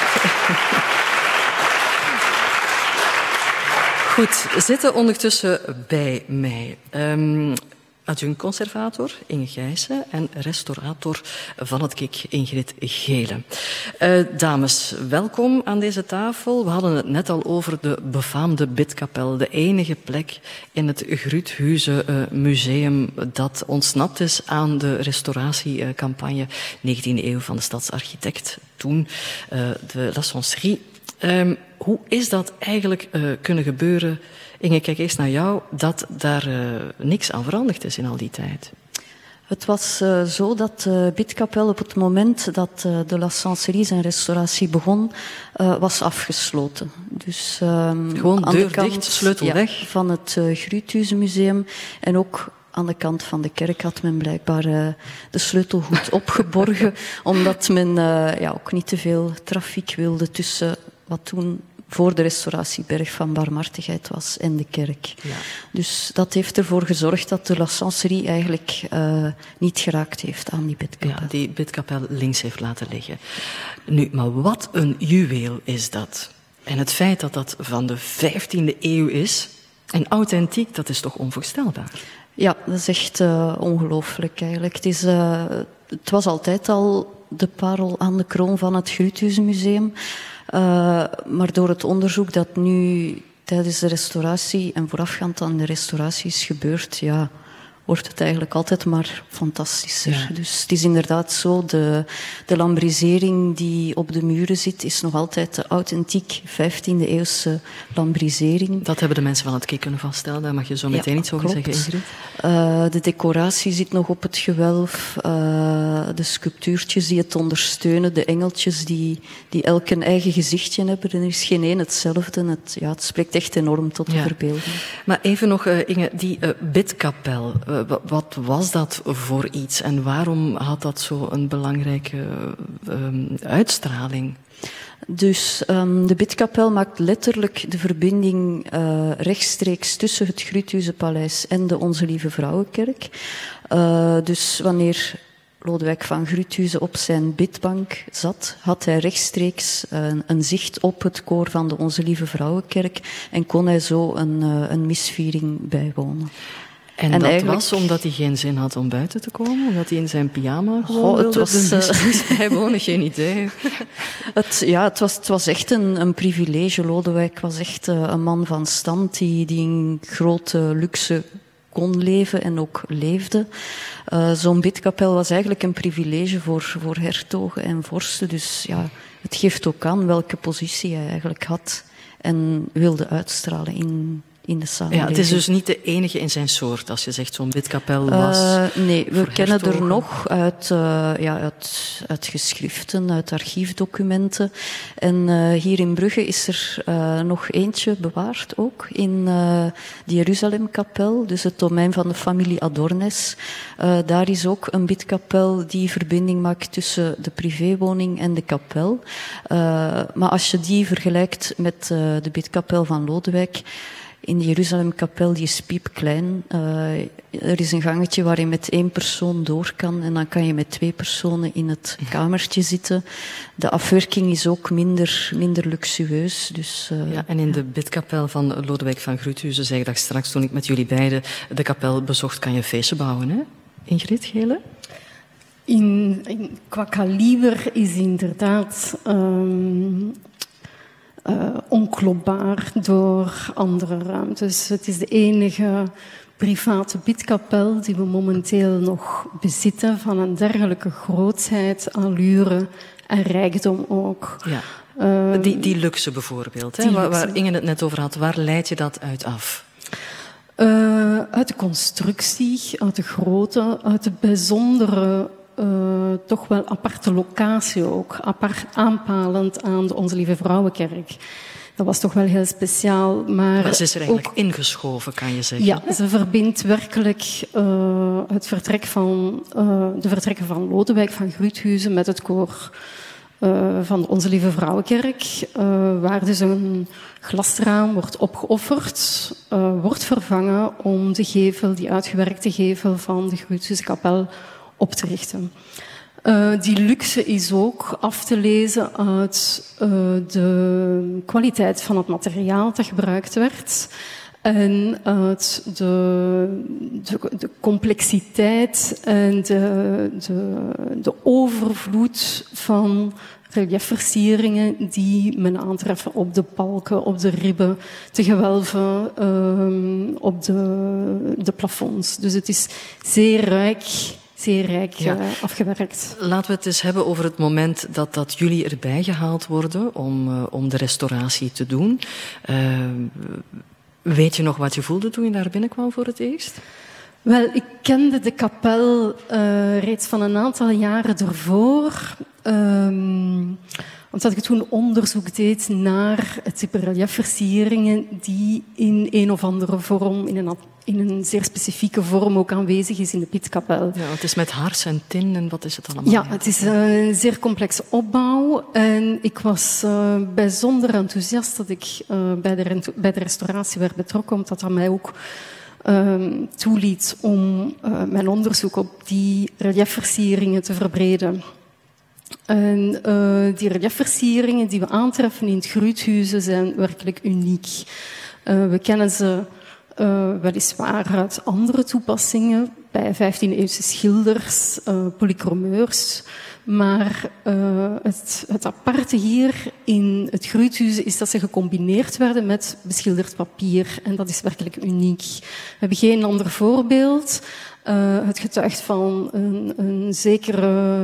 Goed, zitten ondertussen bij mij um, adjunct-conservator Inge Gijssen en restaurator van het Kik Ingrid Gele. Uh, dames, welkom aan deze tafel. We hadden het net al over de befaamde Bidkapel, de enige plek in het Gruuthuizen uh, Museum dat ontsnapt is aan de restauratiecampagne negentiende eeuw van de stadsarchitect toen, uh, de La Soncerie. Um, hoe is dat eigenlijk uh, kunnen gebeuren? Inge, kijk eerst naar jou, dat daar uh, niks aan veranderd is in al die tijd. Het was uh, zo dat de uh, Bidkapel op het moment dat uh, de La Sancerie zijn restauratie begon, uh, was afgesloten. Dus um, gewoon aan deur de kant, dicht, sleutel ja, weg. Van het uh, Gruuthuizen Museum en ook aan de kant van de kerk had men blijkbaar uh, de sleutel goed opgeborgen, omdat men uh, ja, ook niet te veel trafiek wilde tussen wat toen voor de restauratieberg van Barmhartigheid was en de kerk. Ja. Dus dat heeft ervoor gezorgd dat de La Sancerie eigenlijk uh, niet geraakt heeft aan die bidkapel. Ja, die bidkapel links heeft laten liggen. Nu, maar wat een juweel is dat. En het feit dat dat van de vijftiende eeuw is, en authentiek, dat is toch onvoorstelbaar? Ja, dat is echt uh, ongelooflijk eigenlijk. Het, is, uh, het was altijd al de parel aan de kroon van het Gruuthuizen Museum. Uh, maar door het onderzoek dat nu tijdens de restauratie en voorafgaand aan de restauratie is gebeurd, ja, wordt het eigenlijk altijd maar fantastischer. Ja. Dus het is inderdaad zo, de, de lambrisering die op de muren zit, is nog altijd de authentiek vijftiende eeuwse lambrisering. Dat hebben de mensen van het Kik kunnen vaststellen, daar mag je zo meteen ja, iets over klopt. zeggen, Ingrid. Uh, de decoratie zit nog op het gewelf, uh, de sculptuurtjes die het ondersteunen, de engeltjes die, die elk een eigen gezichtje hebben. Er is geen één hetzelfde. Het, ja, het spreekt echt enorm tot de ja. verbeelding. Maar even nog, uh, Inge, die uh, bidkapel. Uh, wat was dat voor iets en waarom had dat zo een belangrijke um, uitstraling? Dus um, de Bidkapel maakt letterlijk de verbinding uh, rechtstreeks tussen het Gruuthuizenpaleis en de Onze Lieve Vrouwenkerk. Uh, dus wanneer Lodewijk van Gruuthuizen op zijn bidbank zat, had hij rechtstreeks uh, een zicht op het koor van de Onze Lieve Vrouwenkerk en kon hij zo een, uh, een misviering bijwonen. En, en dat eigenlijk... was omdat hij geen zin had om buiten te komen? Omdat hij in zijn pyjama gewoon wilde was, uh... bijwonen? Geen idee. het, ja, het was, het was echt een, een privilege. Lodewijk was echt uh, een man van stand die, die in grote luxe kon leven en ook leefde. Uh, zo'n bidkapel was eigenlijk een privilege voor, voor hertogen en vorsten. Dus ja, het geeft ook aan welke positie hij eigenlijk had en wilde uitstralen in... in de samenleving. Ja, het is dus niet de enige in zijn soort, als je zegt zo'n bidkapel was. Uh, nee, we kennen hertogen. er nog uit, uh, ja, uit, uit geschriften, uit archiefdocumenten. En uh, hier in Brugge is er uh, nog eentje bewaard ook, in uh, de Jeruzalemkapel, dus het domein van de familie Adornes. Uh, daar is ook een bidkapel die verbinding maakt tussen de privéwoning en de kapel. Uh, maar als je die vergelijkt met uh, de bidkapel van Lodewijk, in de Jeruzalemkapel, die is piepklein. Uh, er is een gangetje waar je met één persoon door kan en dan kan je met twee personen in het kamertje zitten. De afwerking is ook minder, minder luxueus. Dus, uh, ja, en in de bidkapel van Lodewijk van Gruuthuizen, zei ik dat straks toen ik met jullie beiden de kapel bezocht, kan je een feestje bouwen, hè? Ingrid Gele? In, in, qua kaliber is inderdaad... Um, Uh, onklopbaar door andere ruimtes. Het is de enige private bidkapel die we momenteel nog bezitten van een dergelijke grootheid, allure en rijkdom ook. Ja. Uh, die, die luxe bijvoorbeeld, hè? Die Waar, luxe. waar Inge het net over had, waar leid je dat uit af? Uh, uit de constructie, uit de grootte, uit de bijzondere... Uh, toch wel aparte locatie ook, apart aanpalend aan de Onze Lieve Vrouwenkerk. Dat was toch wel heel speciaal. Maar, maar ze is er eigenlijk ook, ingeschoven, kan je zeggen. Ja, ze verbindt werkelijk uh, het vertrek van, uh, de vertrekken van Lodewijk van Gruuthuizen met het koor uh, van de Onze Lieve Vrouwenkerk, uh, waar dus een glasraam wordt opgeofferd, uh, wordt vervangen om de gevel, die uitgewerkte gevel van de Gruuthuizenkapel op te richten. Uh, die luxe is ook af te lezen uit uh, de kwaliteit van het materiaal dat gebruikt werd en uit de, de, de complexiteit en de, de, de overvloed van reliefversieringen die men aantreffen op de balken, op de ribben, de gewelven, um, op de, de plafonds. Dus het is zeer rijk... zeer rijk ja. uh, afgewerkt. Laten we het eens hebben over het moment dat, dat jullie erbij gehaald worden om, uh, om de restauratie te doen. Uh, weet je nog wat je voelde toen je daar binnenkwam voor het eerst? Wel, ik kende de kapel uh, reeds van een aantal jaren ervoor. Um, omdat ik toen onderzoek deed naar het type reliefversieringen die in een of andere vorm, in een, in een zeer specifieke vorm ook aanwezig is in de bidkapel. Ja, het is met hars en tin en wat is het allemaal? Ja, het is een zeer complexe opbouw en ik was uh, bijzonder enthousiast dat ik uh, bij, de, bij de restauratie werd betrokken, omdat dat mij ook um, toeliet om uh, mijn onderzoek op die reliefversieringen te verbreden. En uh, die reliefversieringen die we aantreffen in het Gruuthuizen zijn werkelijk uniek. Uh, we kennen ze uh, weliswaar uit andere toepassingen, bij vijftiende-eeuwse schilders, uh, polychromeurs. Maar uh, het, het aparte hier in het Gruuthuizen is dat ze gecombineerd werden met beschilderd papier. En dat is werkelijk uniek. We hebben geen ander voorbeeld. Uh, het getuigt van een, een zekere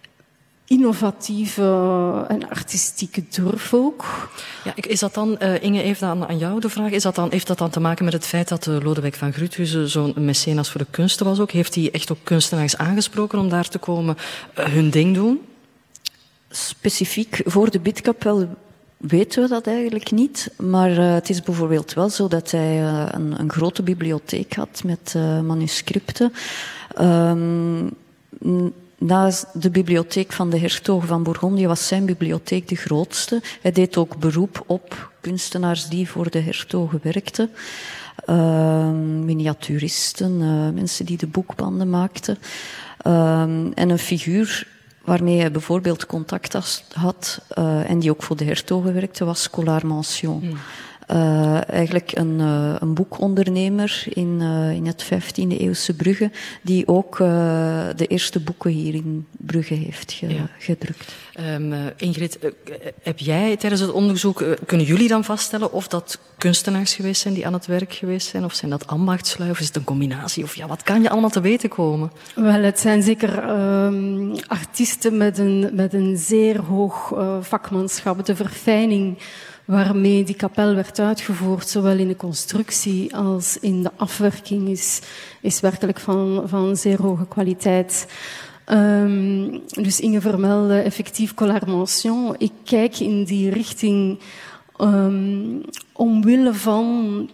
innovatieve en artistieke durf ook. Ja, is dat dan, uh, Inge, even aan, aan jou de vraag, is dat dan, heeft dat dan te maken met het feit dat uh, Lodewijk van Gruuthuizen zo'n mecenas voor de kunsten was ook? Heeft hij echt ook kunstenaars aangesproken om daar te komen uh, hun ding doen? Specifiek voor de bidkapel weten we dat eigenlijk niet. Maar uh, het is bijvoorbeeld wel zo dat hij uh, een, een grote bibliotheek had met uh, manuscripten. Um, Naast de bibliotheek van de hertog van Bourgondië was zijn bibliotheek de grootste. Hij deed ook beroep op kunstenaars die voor de hertogen werkten. Uh, miniaturisten, uh, mensen die de boekbanden maakten. Uh, en een figuur waarmee hij bijvoorbeeld contact had uh, en die ook voor de hertogen werkte, was Collard Mention. Mm. Uh, eigenlijk een, uh, een boekondernemer in, uh, in het vijftiende eeuwse Brugge, die ook uh, de eerste boeken hier in Brugge heeft ge- ja. gedrukt. Um, uh, Ingrid, uh, heb jij tijdens het onderzoek, uh, kunnen jullie dan vaststellen of dat kunstenaars geweest zijn die aan het werk geweest zijn, of zijn dat ambachtsluivers, is het een combinatie, of ja, wat kan je allemaal te weten komen? Wel, het zijn zeker um, artiesten met een, met een zeer hoog uh, vakmanschap, de verfijning waarmee die kapel werd uitgevoerd, zowel in de constructie als in de afwerking, is, is werkelijk van, van zeer hoge kwaliteit. Um, dus Inge vermeldde effectief Collard Mention. Ik kijk in die richting um, omwille van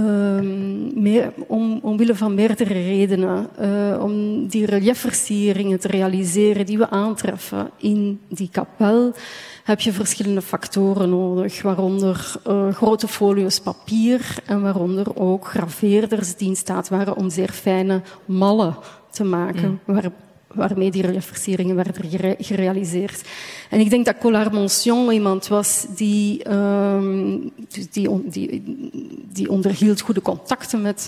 Um, meer, om, omwille van meerdere redenen. Uh, om die reliefversieringen te realiseren die we aantreffen in die kapel, heb je verschillende factoren nodig, waaronder uh, grote folio's papier en waaronder ook graveerders die in staat waren om zeer fijne mallen te maken, mm. waar, waarmee die reliefversieringen werden gere- gerealiseerd. En ik denk dat Collard Mention iemand was die, um, die, die, die onderhield goede contacten met,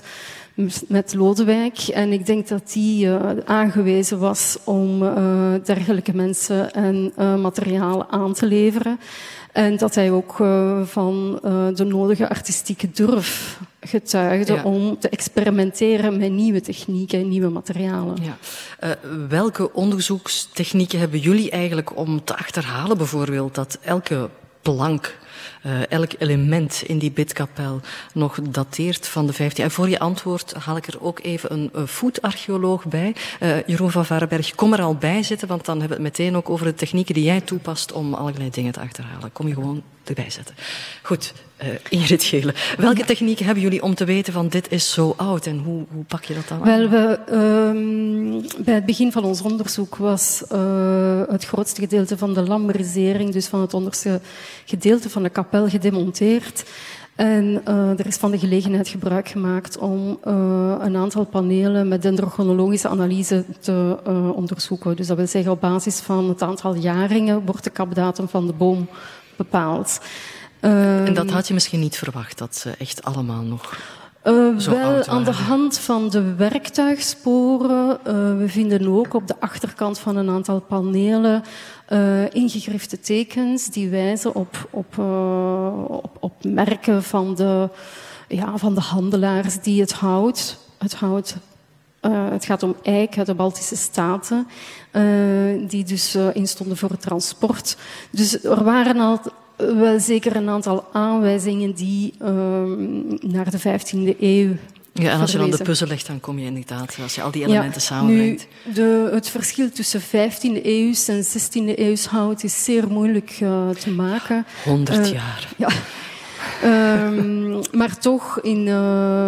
met Lodewijk. En ik denk dat die uh, aangewezen was om uh, dergelijke mensen en uh, materialen aan te leveren. En dat hij ook uh, van uh, de nodige artistieke durf getuigde ja. om te experimenteren met nieuwe technieken en nieuwe materialen. Ja. Uh, welke onderzoekstechnieken hebben jullie eigenlijk om te achterhalen bijvoorbeeld dat elke plank, uh, elk element in die bidkapel nog dateert van de vijftiende? En voor je antwoord haal ik er ook even een uh, voetarcheoloog bij. Uh, Jeroen van Varenberg, kom er al bij zitten, want dan hebben we het meteen ook over de technieken die jij toepast om allerlei dingen te achterhalen. Kom je gewoon erbij zetten. Goed, uh, Ingrid Gele. Welke technieken hebben jullie om te weten van dit is zo oud en hoe, hoe pak je dat dan aan? Wel, we, um, bij het begin van ons onderzoek was uh, het grootste gedeelte van de lamberisering, dus van het onderste gedeelte van de kapel, gedemonteerd. En uh, er is van de gelegenheid gebruik gemaakt om uh, een aantal panelen met dendrochronologische analyse te uh, onderzoeken. Dus dat wil zeggen, op basis van het aantal jaringen wordt de kapdatum van de boom bepaald. Uh, en dat had je misschien niet verwacht, dat ze echt allemaal nog uh, zo wel, oud waren? Aan de hand van de werktuigsporen. Uh, we vinden ook op de achterkant van een aantal panelen uh, ingegrifte tekens die wijzen op, op, uh, op, op merken van de, ja, van de handelaars die het hout, het hout Uh, het gaat om eik uit de Baltische Staten, uh, die dus uh, instonden voor het transport. Dus er waren al wel zeker een aantal aanwijzingen die uh, naar de vijftiende eeuw Ja, en als je dan de verwezen. puzzel legt, dan kom je inderdaad, als je al die elementen ja, samenbrengt. Nu, de, het verschil tussen vijftiende eeuws en zestiende eeuws hout is zeer moeilijk uh, te maken. Honderd Uh, jaar. Ja. Um, maar toch, in, uh,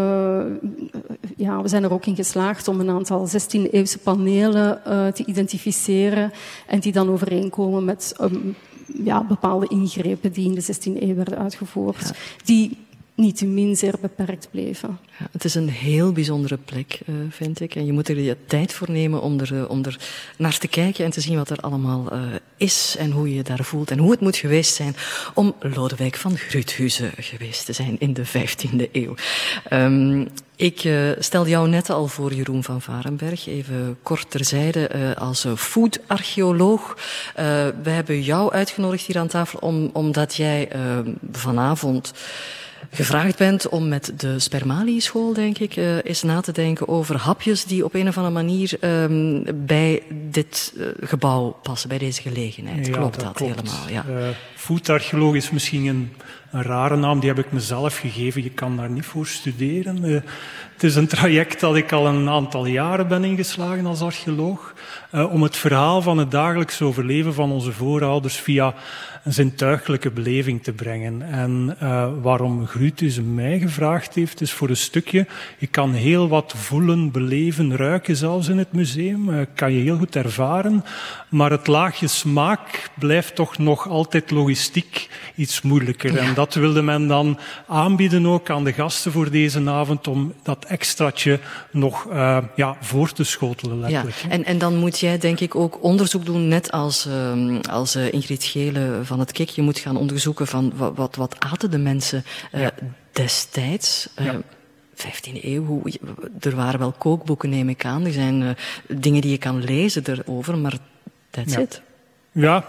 ja, we zijn er ook in geslaagd om een aantal zestiende-eeuwse panelen uh, te identificeren en die dan overeenkomen met um, ja, bepaalde ingrepen die in de zestiende eeuw werden uitgevoerd, ja. die niettemin zeer beperkt bleven. Ja, het is een heel bijzondere plek, uh, vind ik. En je moet er je tijd voor nemen om er, uh, om er naar te kijken en te zien wat er allemaal uh, is en hoe je je daar voelt en hoe het moet geweest zijn om Lodewijk van Gruuthuizen geweest te zijn in de vijftiende eeuw. Um, ik uh, stelde jou net al voor, Jeroen van Varenberg, even kort terzijde, uh, als uh, foodarcheoloog. Uh, we hebben jou uitgenodigd hier aan tafel om, omdat jij uh, vanavond gevraagd bent om met de Spermalieschool, denk ik, uh, eens na te denken over hapjes die op een of andere manier um, bij dit uh, gebouw passen, bij deze gelegenheid. Ja, klopt dat, dat klopt. helemaal? Ja. Uh, Foodarcheoloog is misschien een, een rare naam, die heb ik mezelf gegeven. Je kan daar niet voor studeren. Uh, het is een traject dat ik al een aantal jaren ben ingeslagen als archeoloog. Uh, om het verhaal van het dagelijks overleven van onze voorouders via een zintuigelijke beleving te brengen. En uh, waarom Gruuthuizen mij gevraagd heeft, is voor een stukje, je kan heel wat voelen, beleven, ruiken zelfs in het museum. Uh, kan je heel goed ervaren. Maar het laagje smaak blijft toch nog altijd logistiek iets moeilijker. Ja. En dat wilde men dan aanbieden ook aan de gasten voor deze avond, om dat extraatje nog uh, ja, voor te schotelen, letterlijk. Ja. En, en dan moet jij denk ik ook onderzoek doen, net als, uh, als uh, Ingrid Gele van het K I C. Je moet gaan onderzoeken van wat, wat, wat aten de mensen uh, ja. destijds. Uh, ja. vijftiende eeuw, hoe, er waren wel kookboeken, neem ik aan. Er zijn uh, dingen die je kan lezen erover, maar that's ja. it. Ja,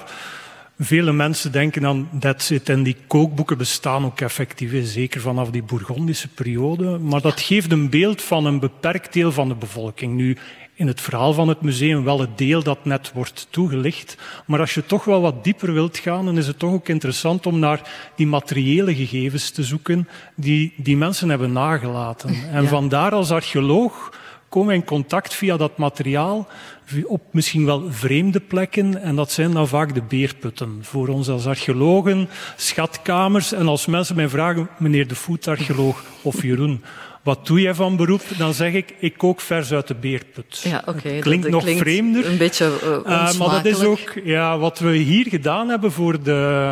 vele mensen denken aan that's it. En die kookboeken bestaan ook effectief, zeker vanaf die Bourgondische periode. Maar dat geeft een beeld van een beperkt deel van de bevolking. Nu, in het verhaal van het museum wel het deel dat net wordt toegelicht. Maar als je toch wel wat dieper wilt gaan, dan is het toch ook interessant om naar die materiële gegevens te zoeken die die mensen hebben nagelaten. En ja. vandaar als archeoloog komen we in contact via dat materiaal op misschien wel vreemde plekken. En dat zijn dan vaak de beerputten. Voor ons als archeologen, schatkamers. En als mensen mij vragen, meneer de voetarcheoloog of Jeroen, wat doe jij van beroep? Dan zeg ik, ik kook vers uit de beerput. Ja, oké. Okay, klinkt dat, dat nog klinkt vreemder. Een beetje uh, onsmakelijk. Uh, maar dat is ook ja, wat we hier gedaan hebben voor de,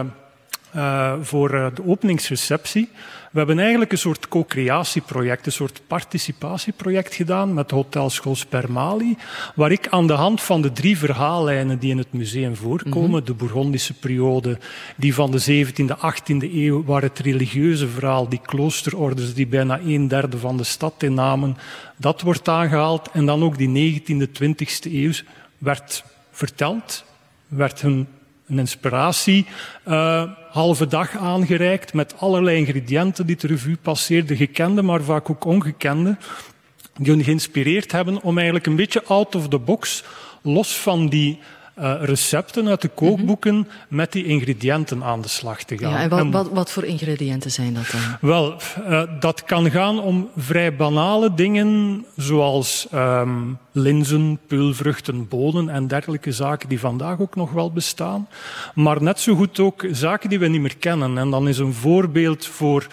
uh, voor uh, de openingsreceptie. We hebben eigenlijk een soort co-creatieproject, een soort participatieproject gedaan met Hotelschool Spermali, waar ik aan de hand van de drie verhaallijnen die in het museum voorkomen, mm-hmm. de Bourgondische periode, die van de zeventiende, achttiende eeuw, waar het religieuze verhaal, die kloosterorders die bijna een derde van de stad innamen, dat wordt aangehaald. En dan ook die negentiende, twintigste eeuw werd verteld, werd hun een inspiratie, uh, halve dag aangereikt met allerlei ingrediënten die de revue passeerden, gekende, maar vaak ook ongekende, die hun geïnspireerd hebben om eigenlijk een beetje out of the box, los van die uh, recepten uit de kookboeken, mm-hmm. met die ingrediënten aan de slag te gaan. Ja, en wat, en, wat, wat voor ingrediënten zijn dat dan? Wel, uh, dat kan gaan om vrij banale dingen, zoals um, linzen, peulvruchten, bonen en dergelijke zaken die vandaag ook nog wel bestaan. Maar net zo goed ook zaken die we niet meer kennen. En dan is een voorbeeld voor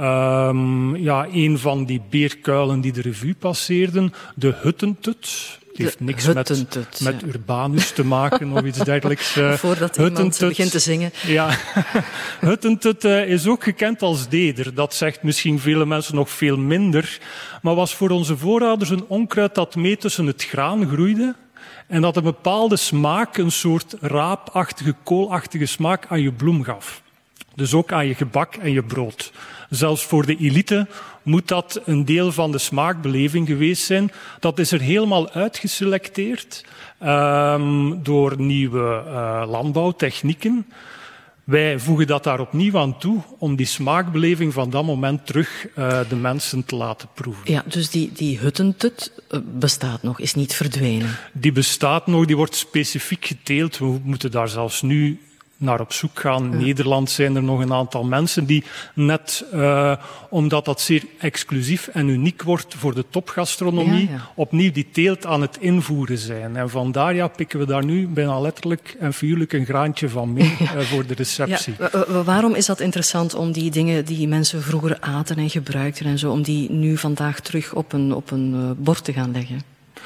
um, ja, een van die beerkuilen die de revue passeerden, de huttentut. Het heeft niks met, met ja. Urbanus te maken of iets dergelijks. Uh, Voordat iemand begint te zingen. Ja, huttentut uh, is ook gekend als deder. Dat zegt misschien vele mensen nog veel minder. Maar was voor onze voorouders een onkruid dat mee tussen het graan groeide en dat een bepaalde smaak, een soort raapachtige, koolachtige smaak aan je bloem gaf. Dus ook aan je gebak en je brood. Zelfs voor de elite moet dat een deel van de smaakbeleving geweest zijn. Dat is er helemaal uitgeselecteerd um, door nieuwe uh, landbouwtechnieken. Wij voegen dat daar opnieuw aan toe om die smaakbeleving van dat moment terug uh, de mensen te laten proeven. Ja, dus die, die huttentut bestaat nog, is niet verdwenen? Die bestaat nog, die wordt specifiek geteeld. We moeten daar zelfs nu naar op zoek gaan. In ja. Nederland zijn er nog een aantal mensen die net, uh, omdat dat zeer exclusief en uniek wordt voor de topgastronomie, ja, ja. opnieuw die teelt aan het invoeren zijn. En vandaar ja, pikken we daar nu bijna letterlijk en figuurlijk een graantje van mee ja. uh, voor de receptie. Ja, waarom is dat interessant om die dingen die mensen vroeger aten en gebruikten en zo, om die nu vandaag terug op een, op een uh, bord te gaan leggen?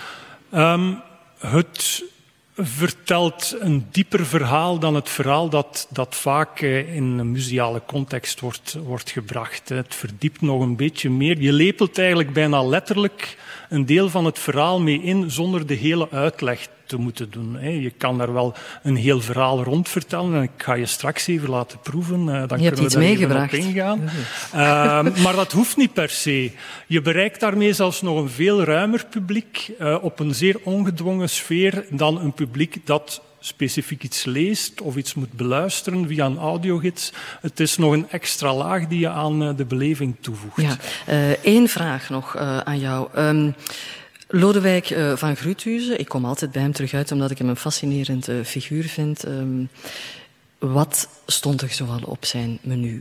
Um, het vertelt een dieper verhaal dan het verhaal dat, dat vaak in een museale context wordt, wordt gebracht. Het verdiept nog een beetje meer. Je lepelt eigenlijk bijna letterlijk een deel van het verhaal mee in zonder de hele uitleg te moeten doen. Je kan daar wel een heel verhaal rond vertellen en ik ga je straks even laten proeven. Dan je kunnen hebt we iets daar meegebracht. Even op ingaan. Uh, maar dat hoeft niet per se. Je bereikt daarmee zelfs nog een veel ruimer publiek uh, op een zeer ongedwongen sfeer dan een publiek dat specifiek iets leest of iets moet beluisteren via een audiogids. Het is nog een extra laag die je aan de beleving toevoegt. Ja, één uh, vraag nog uh, aan jou. Um, Lodewijk uh, van Gruuthuizen, ik kom altijd bij hem terug uit omdat ik hem een fascinerend uh, figuur vind. Um, wat stond er zoal op zijn menu?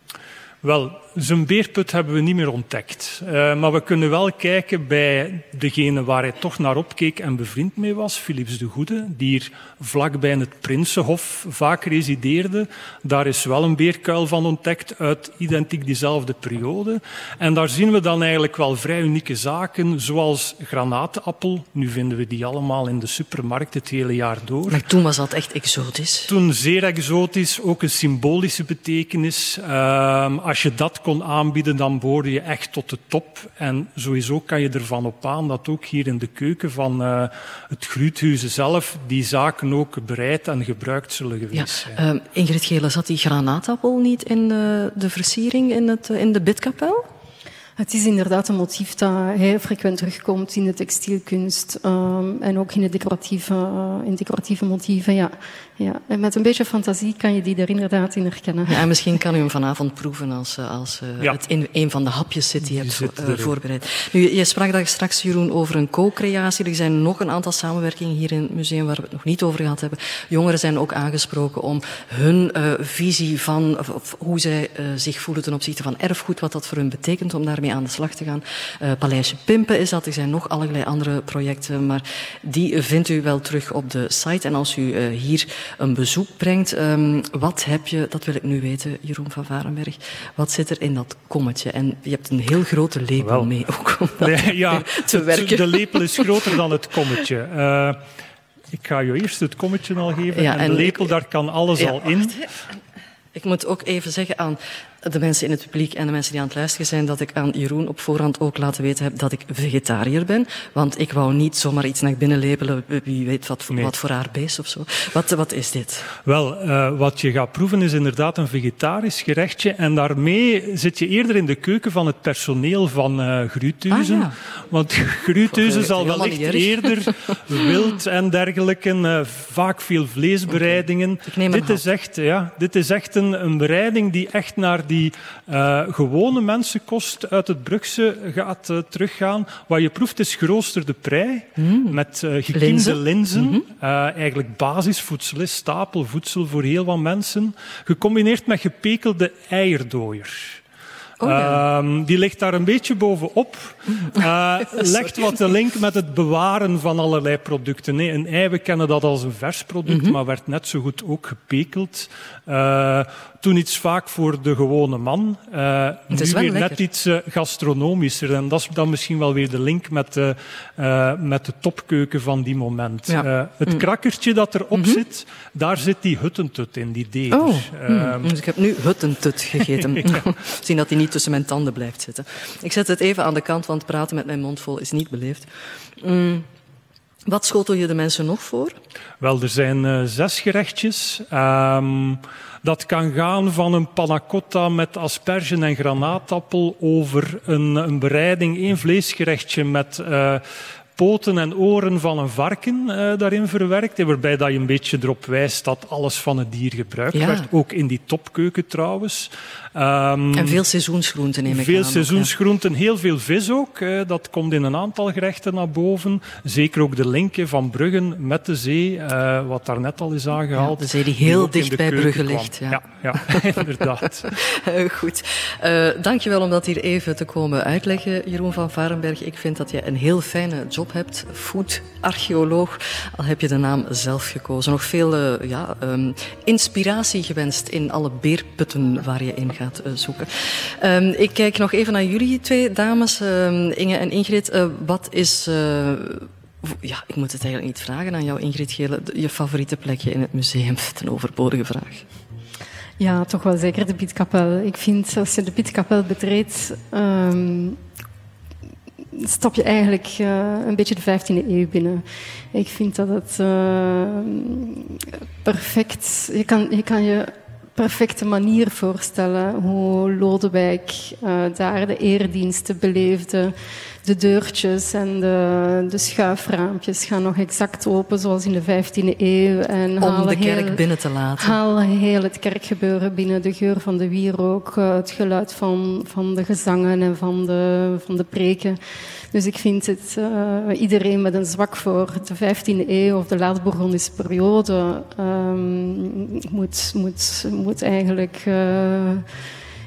Wel, zijn beerput hebben we niet meer ontdekt. Uh, maar we kunnen wel kijken bij degene waar hij toch naar opkeek en bevriend mee was, Philips de Goede, die hier vlakbij het Prinsenhof vaak resideerde. Daar is wel een beerkuil van ontdekt uit identiek diezelfde periode. En daar zien we dan eigenlijk wel vrij unieke zaken, zoals granaatappel. Nu vinden we die allemaal in de supermarkt het hele jaar door. Maar toen was dat echt exotisch? Toen zeer exotisch, ook een symbolische betekenis. Uh, als je dat kon aanbieden, dan behoorde je echt tot de top. En sowieso kan je ervan op aan dat ook hier in de keuken van uh, het Gruuthuizen zelf die zaken ook bereid en gebruikt zullen geweest ja, zijn. Uh, Ingrid Gele, zat die granaatappel niet in uh, de versiering in, het, uh, in de bidkapel? Het is inderdaad een motief dat heel frequent terugkomt in de textielkunst um, en ook in de decoratieve, uh, in decoratieve motieven. Ja. Ja. En met een beetje fantasie kan je die er inderdaad in herkennen. Ja, en misschien kan u hem vanavond proeven als, als uh, ja. het in een van de hapjes zit die je hebt zit uh, voorbereid. Nu, je sprak daar straks, Jeroen, over een co-creatie. Er zijn nog een aantal samenwerkingen hier in het museum waar we het nog niet over gehad hebben. Jongeren zijn ook aangesproken om hun uh, visie van of, of hoe zij uh, zich voelen ten opzichte van erfgoed, wat dat voor hun betekent om daarmee aan de slag te gaan. Uh, Paleisje Pimpen is dat. Er zijn nog allerlei andere projecten, maar die vindt u wel terug op de site. En als u uh, hier een bezoek brengt, um, wat heb je, dat wil ik nu weten, Jeroen van Varenberg, wat zit er in dat kommetje? En je hebt een heel grote lepel wel mee ook om dat nee, ja, te werken. De lepel is groter dan het kommetje. Uh, ik ga je eerst het kommetje al geven ja, en, en de lepel, ik, daar kan alles ja, al in. Wacht, ik moet ook even zeggen aan de mensen in het publiek en de mensen die aan het luisteren zijn, dat ik aan Jeroen op voorhand ook laten weten heb dat ik vegetariër ben. Want ik wou niet zomaar iets naar binnen lepelen, wie weet wat, nee. wat voor haar beest of zo. Wat, wat is dit? Wel, uh, wat je gaat proeven is inderdaad een vegetarisch gerechtje. En daarmee zit je eerder in de keuken van het personeel van uh, Gruuthuizen. Ah, ja. Want Gruuthuizen zal wellicht eerder wild en dergelijke, uh, vaak veel vleesbereidingen. Okay. Dit, is echt, ja, dit is echt een, een bereiding die echt naar die uh, gewone mensenkost uit het Brugse gaat uh, teruggaan. Wat je proeft is geroosterde prei mm. met uh, gekiemde linzen. linzen. Mm-hmm. Uh, eigenlijk basisvoedsel is, stapelvoedsel voor heel wat mensen. Gecombineerd met gepekelde eierdooier. Oh, ja. um, die ligt daar een beetje bovenop. Uh, legt wat de link met het bewaren van allerlei producten. Nee, een ei, we kennen dat als een vers product, mm-hmm. maar werd net zo goed ook gepekeld. Uh, toen iets vaak voor de gewone man. Uh, nu weer lekker. Net iets uh, gastronomischer. En dat is dan misschien wel weer de link met de, uh, met de topkeuken van die moment. Ja. Uh, het mm. krakkertje dat erop mm-hmm. zit, daar zit die huttentut in, die deeg. Oh, uh, mm. dus ik heb nu huttentut gegeten. ja. Zien dat die niet tussen mijn tanden blijft zitten. Ik zet het even aan de kant, want praten met mijn mond vol is niet beleefd. Mm. Wat schotel je de mensen nog voor? Wel, er zijn uh, zes gerechtjes. Um, dat kan gaan van een panna cotta met aspergen en granaatappel over een, een bereiding, één vleesgerechtje met uh, poten en oren van een varken uh, daarin verwerkt. Waarbij dat je een beetje erop wijst dat alles van het dier gebruikt ja. werd. Ook in die topkeuken trouwens. Um, en veel seizoensgroenten neem ik veel aan. Veel seizoensgroenten, ja. heel veel vis ook. Uh, dat komt in een aantal gerechten naar boven. Zeker ook de link van Bruggen met de zee, uh, wat daar net al is aangehaald. Ja, de zee die heel die dicht bij Brugge ligt. Ja, ja, ja inderdaad. uh, goed. Uh, dankjewel om dat hier even te komen uitleggen, Jeroen van Varenberg. Ik vind dat je een heel fijne job hebt. Food-archeoloog, al heb je de naam zelf gekozen. Nog veel uh, ja, um, inspiratie gewenst in alle beerputten waar je in gaat. Gaat, uh, zoeken. Um, ik kijk nog even naar jullie twee dames, uh, Inge en Ingrid. Uh, wat is, uh, ja, ik moet het eigenlijk niet vragen aan jou, Ingrid Gele, je favoriete plekje in het museum? Een overbodige vraag. Ja, toch wel zeker de Bidkapel. Ik vind, als je de Bidkapel betreedt, um, stap je eigenlijk uh, een beetje de vijftiende eeuw binnen. Ik vind dat het uh, perfect... Je kan je, kan je perfecte manier voorstellen hoe Lodewijk uh, daar de erediensten beleefde. De deurtjes en de, de schuifraampjes gaan nog exact open zoals in de vijftiende eeuw. En om de kerk heel, binnen te laten. Halen heel het kerkgebeuren binnen. De geur van de wierook, het geluid van, van de gezangen en van de, van de preken. Dus ik vind het, uh, iedereen met een zwak voor de vijftiende eeuw of de laat-Bourgondische periode um, moet, moet, moet eigenlijk uh,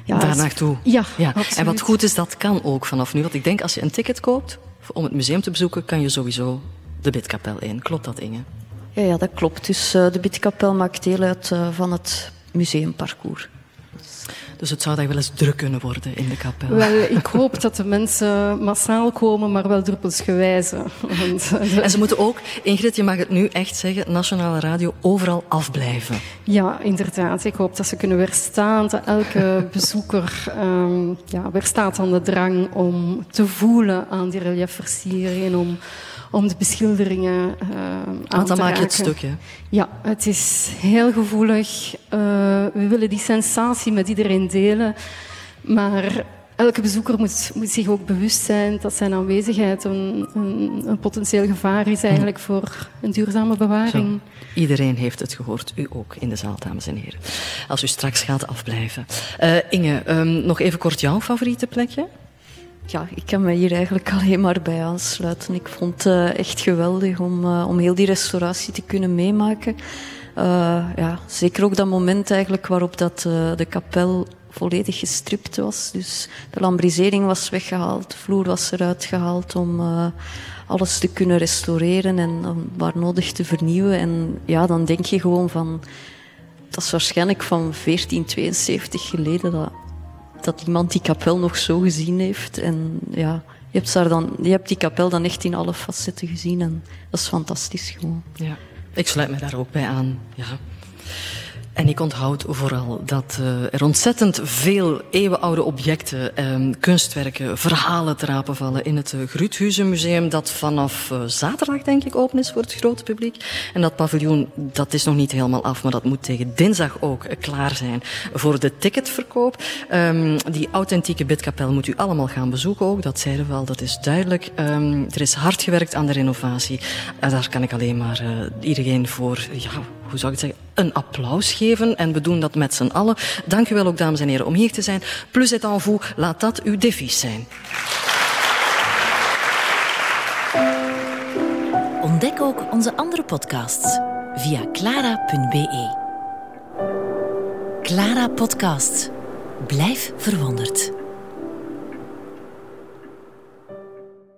Ja, daar naartoe. Ja, ja. absoluut. En wat goed is, dat kan ook vanaf nu. Want ik denk, als je een ticket koopt om het museum te bezoeken, kan je sowieso de Bidkapel in. Klopt dat, Inge? Ja, ja, dat klopt. Dus uh, de Bidkapel maakt deel uit uh, van het museumparcours. Dus het zou daar wel eens druk kunnen worden in de kapel. Wel, ik hoop dat de mensen massaal komen, maar wel druppelsgewijze. Want, uh, en ze moeten ook, Ingrid, je mag het nu echt zeggen, Nationale Radio overal afblijven. Ja, inderdaad. Ik hoop dat ze kunnen weerstaan, dat elke bezoeker um, ja, weerstaat aan de drang om te voelen aan die reliefversiering, om om de beschilderingen uh, aan Want dan te maak raken. je het stuk, hè? Ja, het is heel gevoelig. Uh, we willen die sensatie met iedereen delen. Maar elke bezoeker moet, moet zich ook bewust zijn dat zijn aanwezigheid een, een, een potentieel gevaar is eigenlijk voor een duurzame bewaring. Zo. Iedereen heeft het gehoord. U ook in de zaal, dames en heren. Als u straks gaat afblijven. Uh, Inge, um, nog even kort jouw favoriete plekje? Ja, ik kan me hier eigenlijk alleen maar bij aansluiten. Ik vond het uh, echt geweldig om, uh, om heel die restauratie te kunnen meemaken. Uh, ja, zeker ook dat moment eigenlijk waarop dat, uh, de kapel volledig gestript was. Dus de lambrisering was weggehaald, de vloer was eruit gehaald om uh, alles te kunnen restaureren en um, waar nodig te vernieuwen. En ja, dan denk je gewoon van... Dat is waarschijnlijk van veertien tweeënzeventig geleden dat... dat iemand die kapel nog zo gezien heeft. En ja, je hebt, daar dan, je hebt die kapel dan echt in alle facetten gezien. En dat is fantastisch gewoon. Ja, ik sluit me daar ook bij aan. Ja. En ik onthoud vooral dat uh, er ontzettend veel eeuwenoude objecten, eh, kunstwerken, verhalen te rapen vallen in het uh, Gruuthuizenmuseum, dat vanaf uh, zaterdag, denk ik, open is voor het grote publiek. En dat paviljoen, dat is nog niet helemaal af, maar dat moet tegen dinsdag ook uh, klaar zijn voor de ticketverkoop. Um, die authentieke Bidkapel moet u allemaal gaan bezoeken ook, dat zeiden we al, dat is duidelijk. Um, er is hard gewerkt aan de renovatie. Uh, daar kan ik alleen maar uh, iedereen voor, ja, hoe zou ik het zeggen, een applaus geven. En we doen dat met z'n allen. Dank u wel ook, dames en heren, om hier te zijn. Plus et en vous, laat dat uw devies zijn. Ontdek ook onze andere podcasts via clara punt be. Clara Podcast. Blijf verwonderd.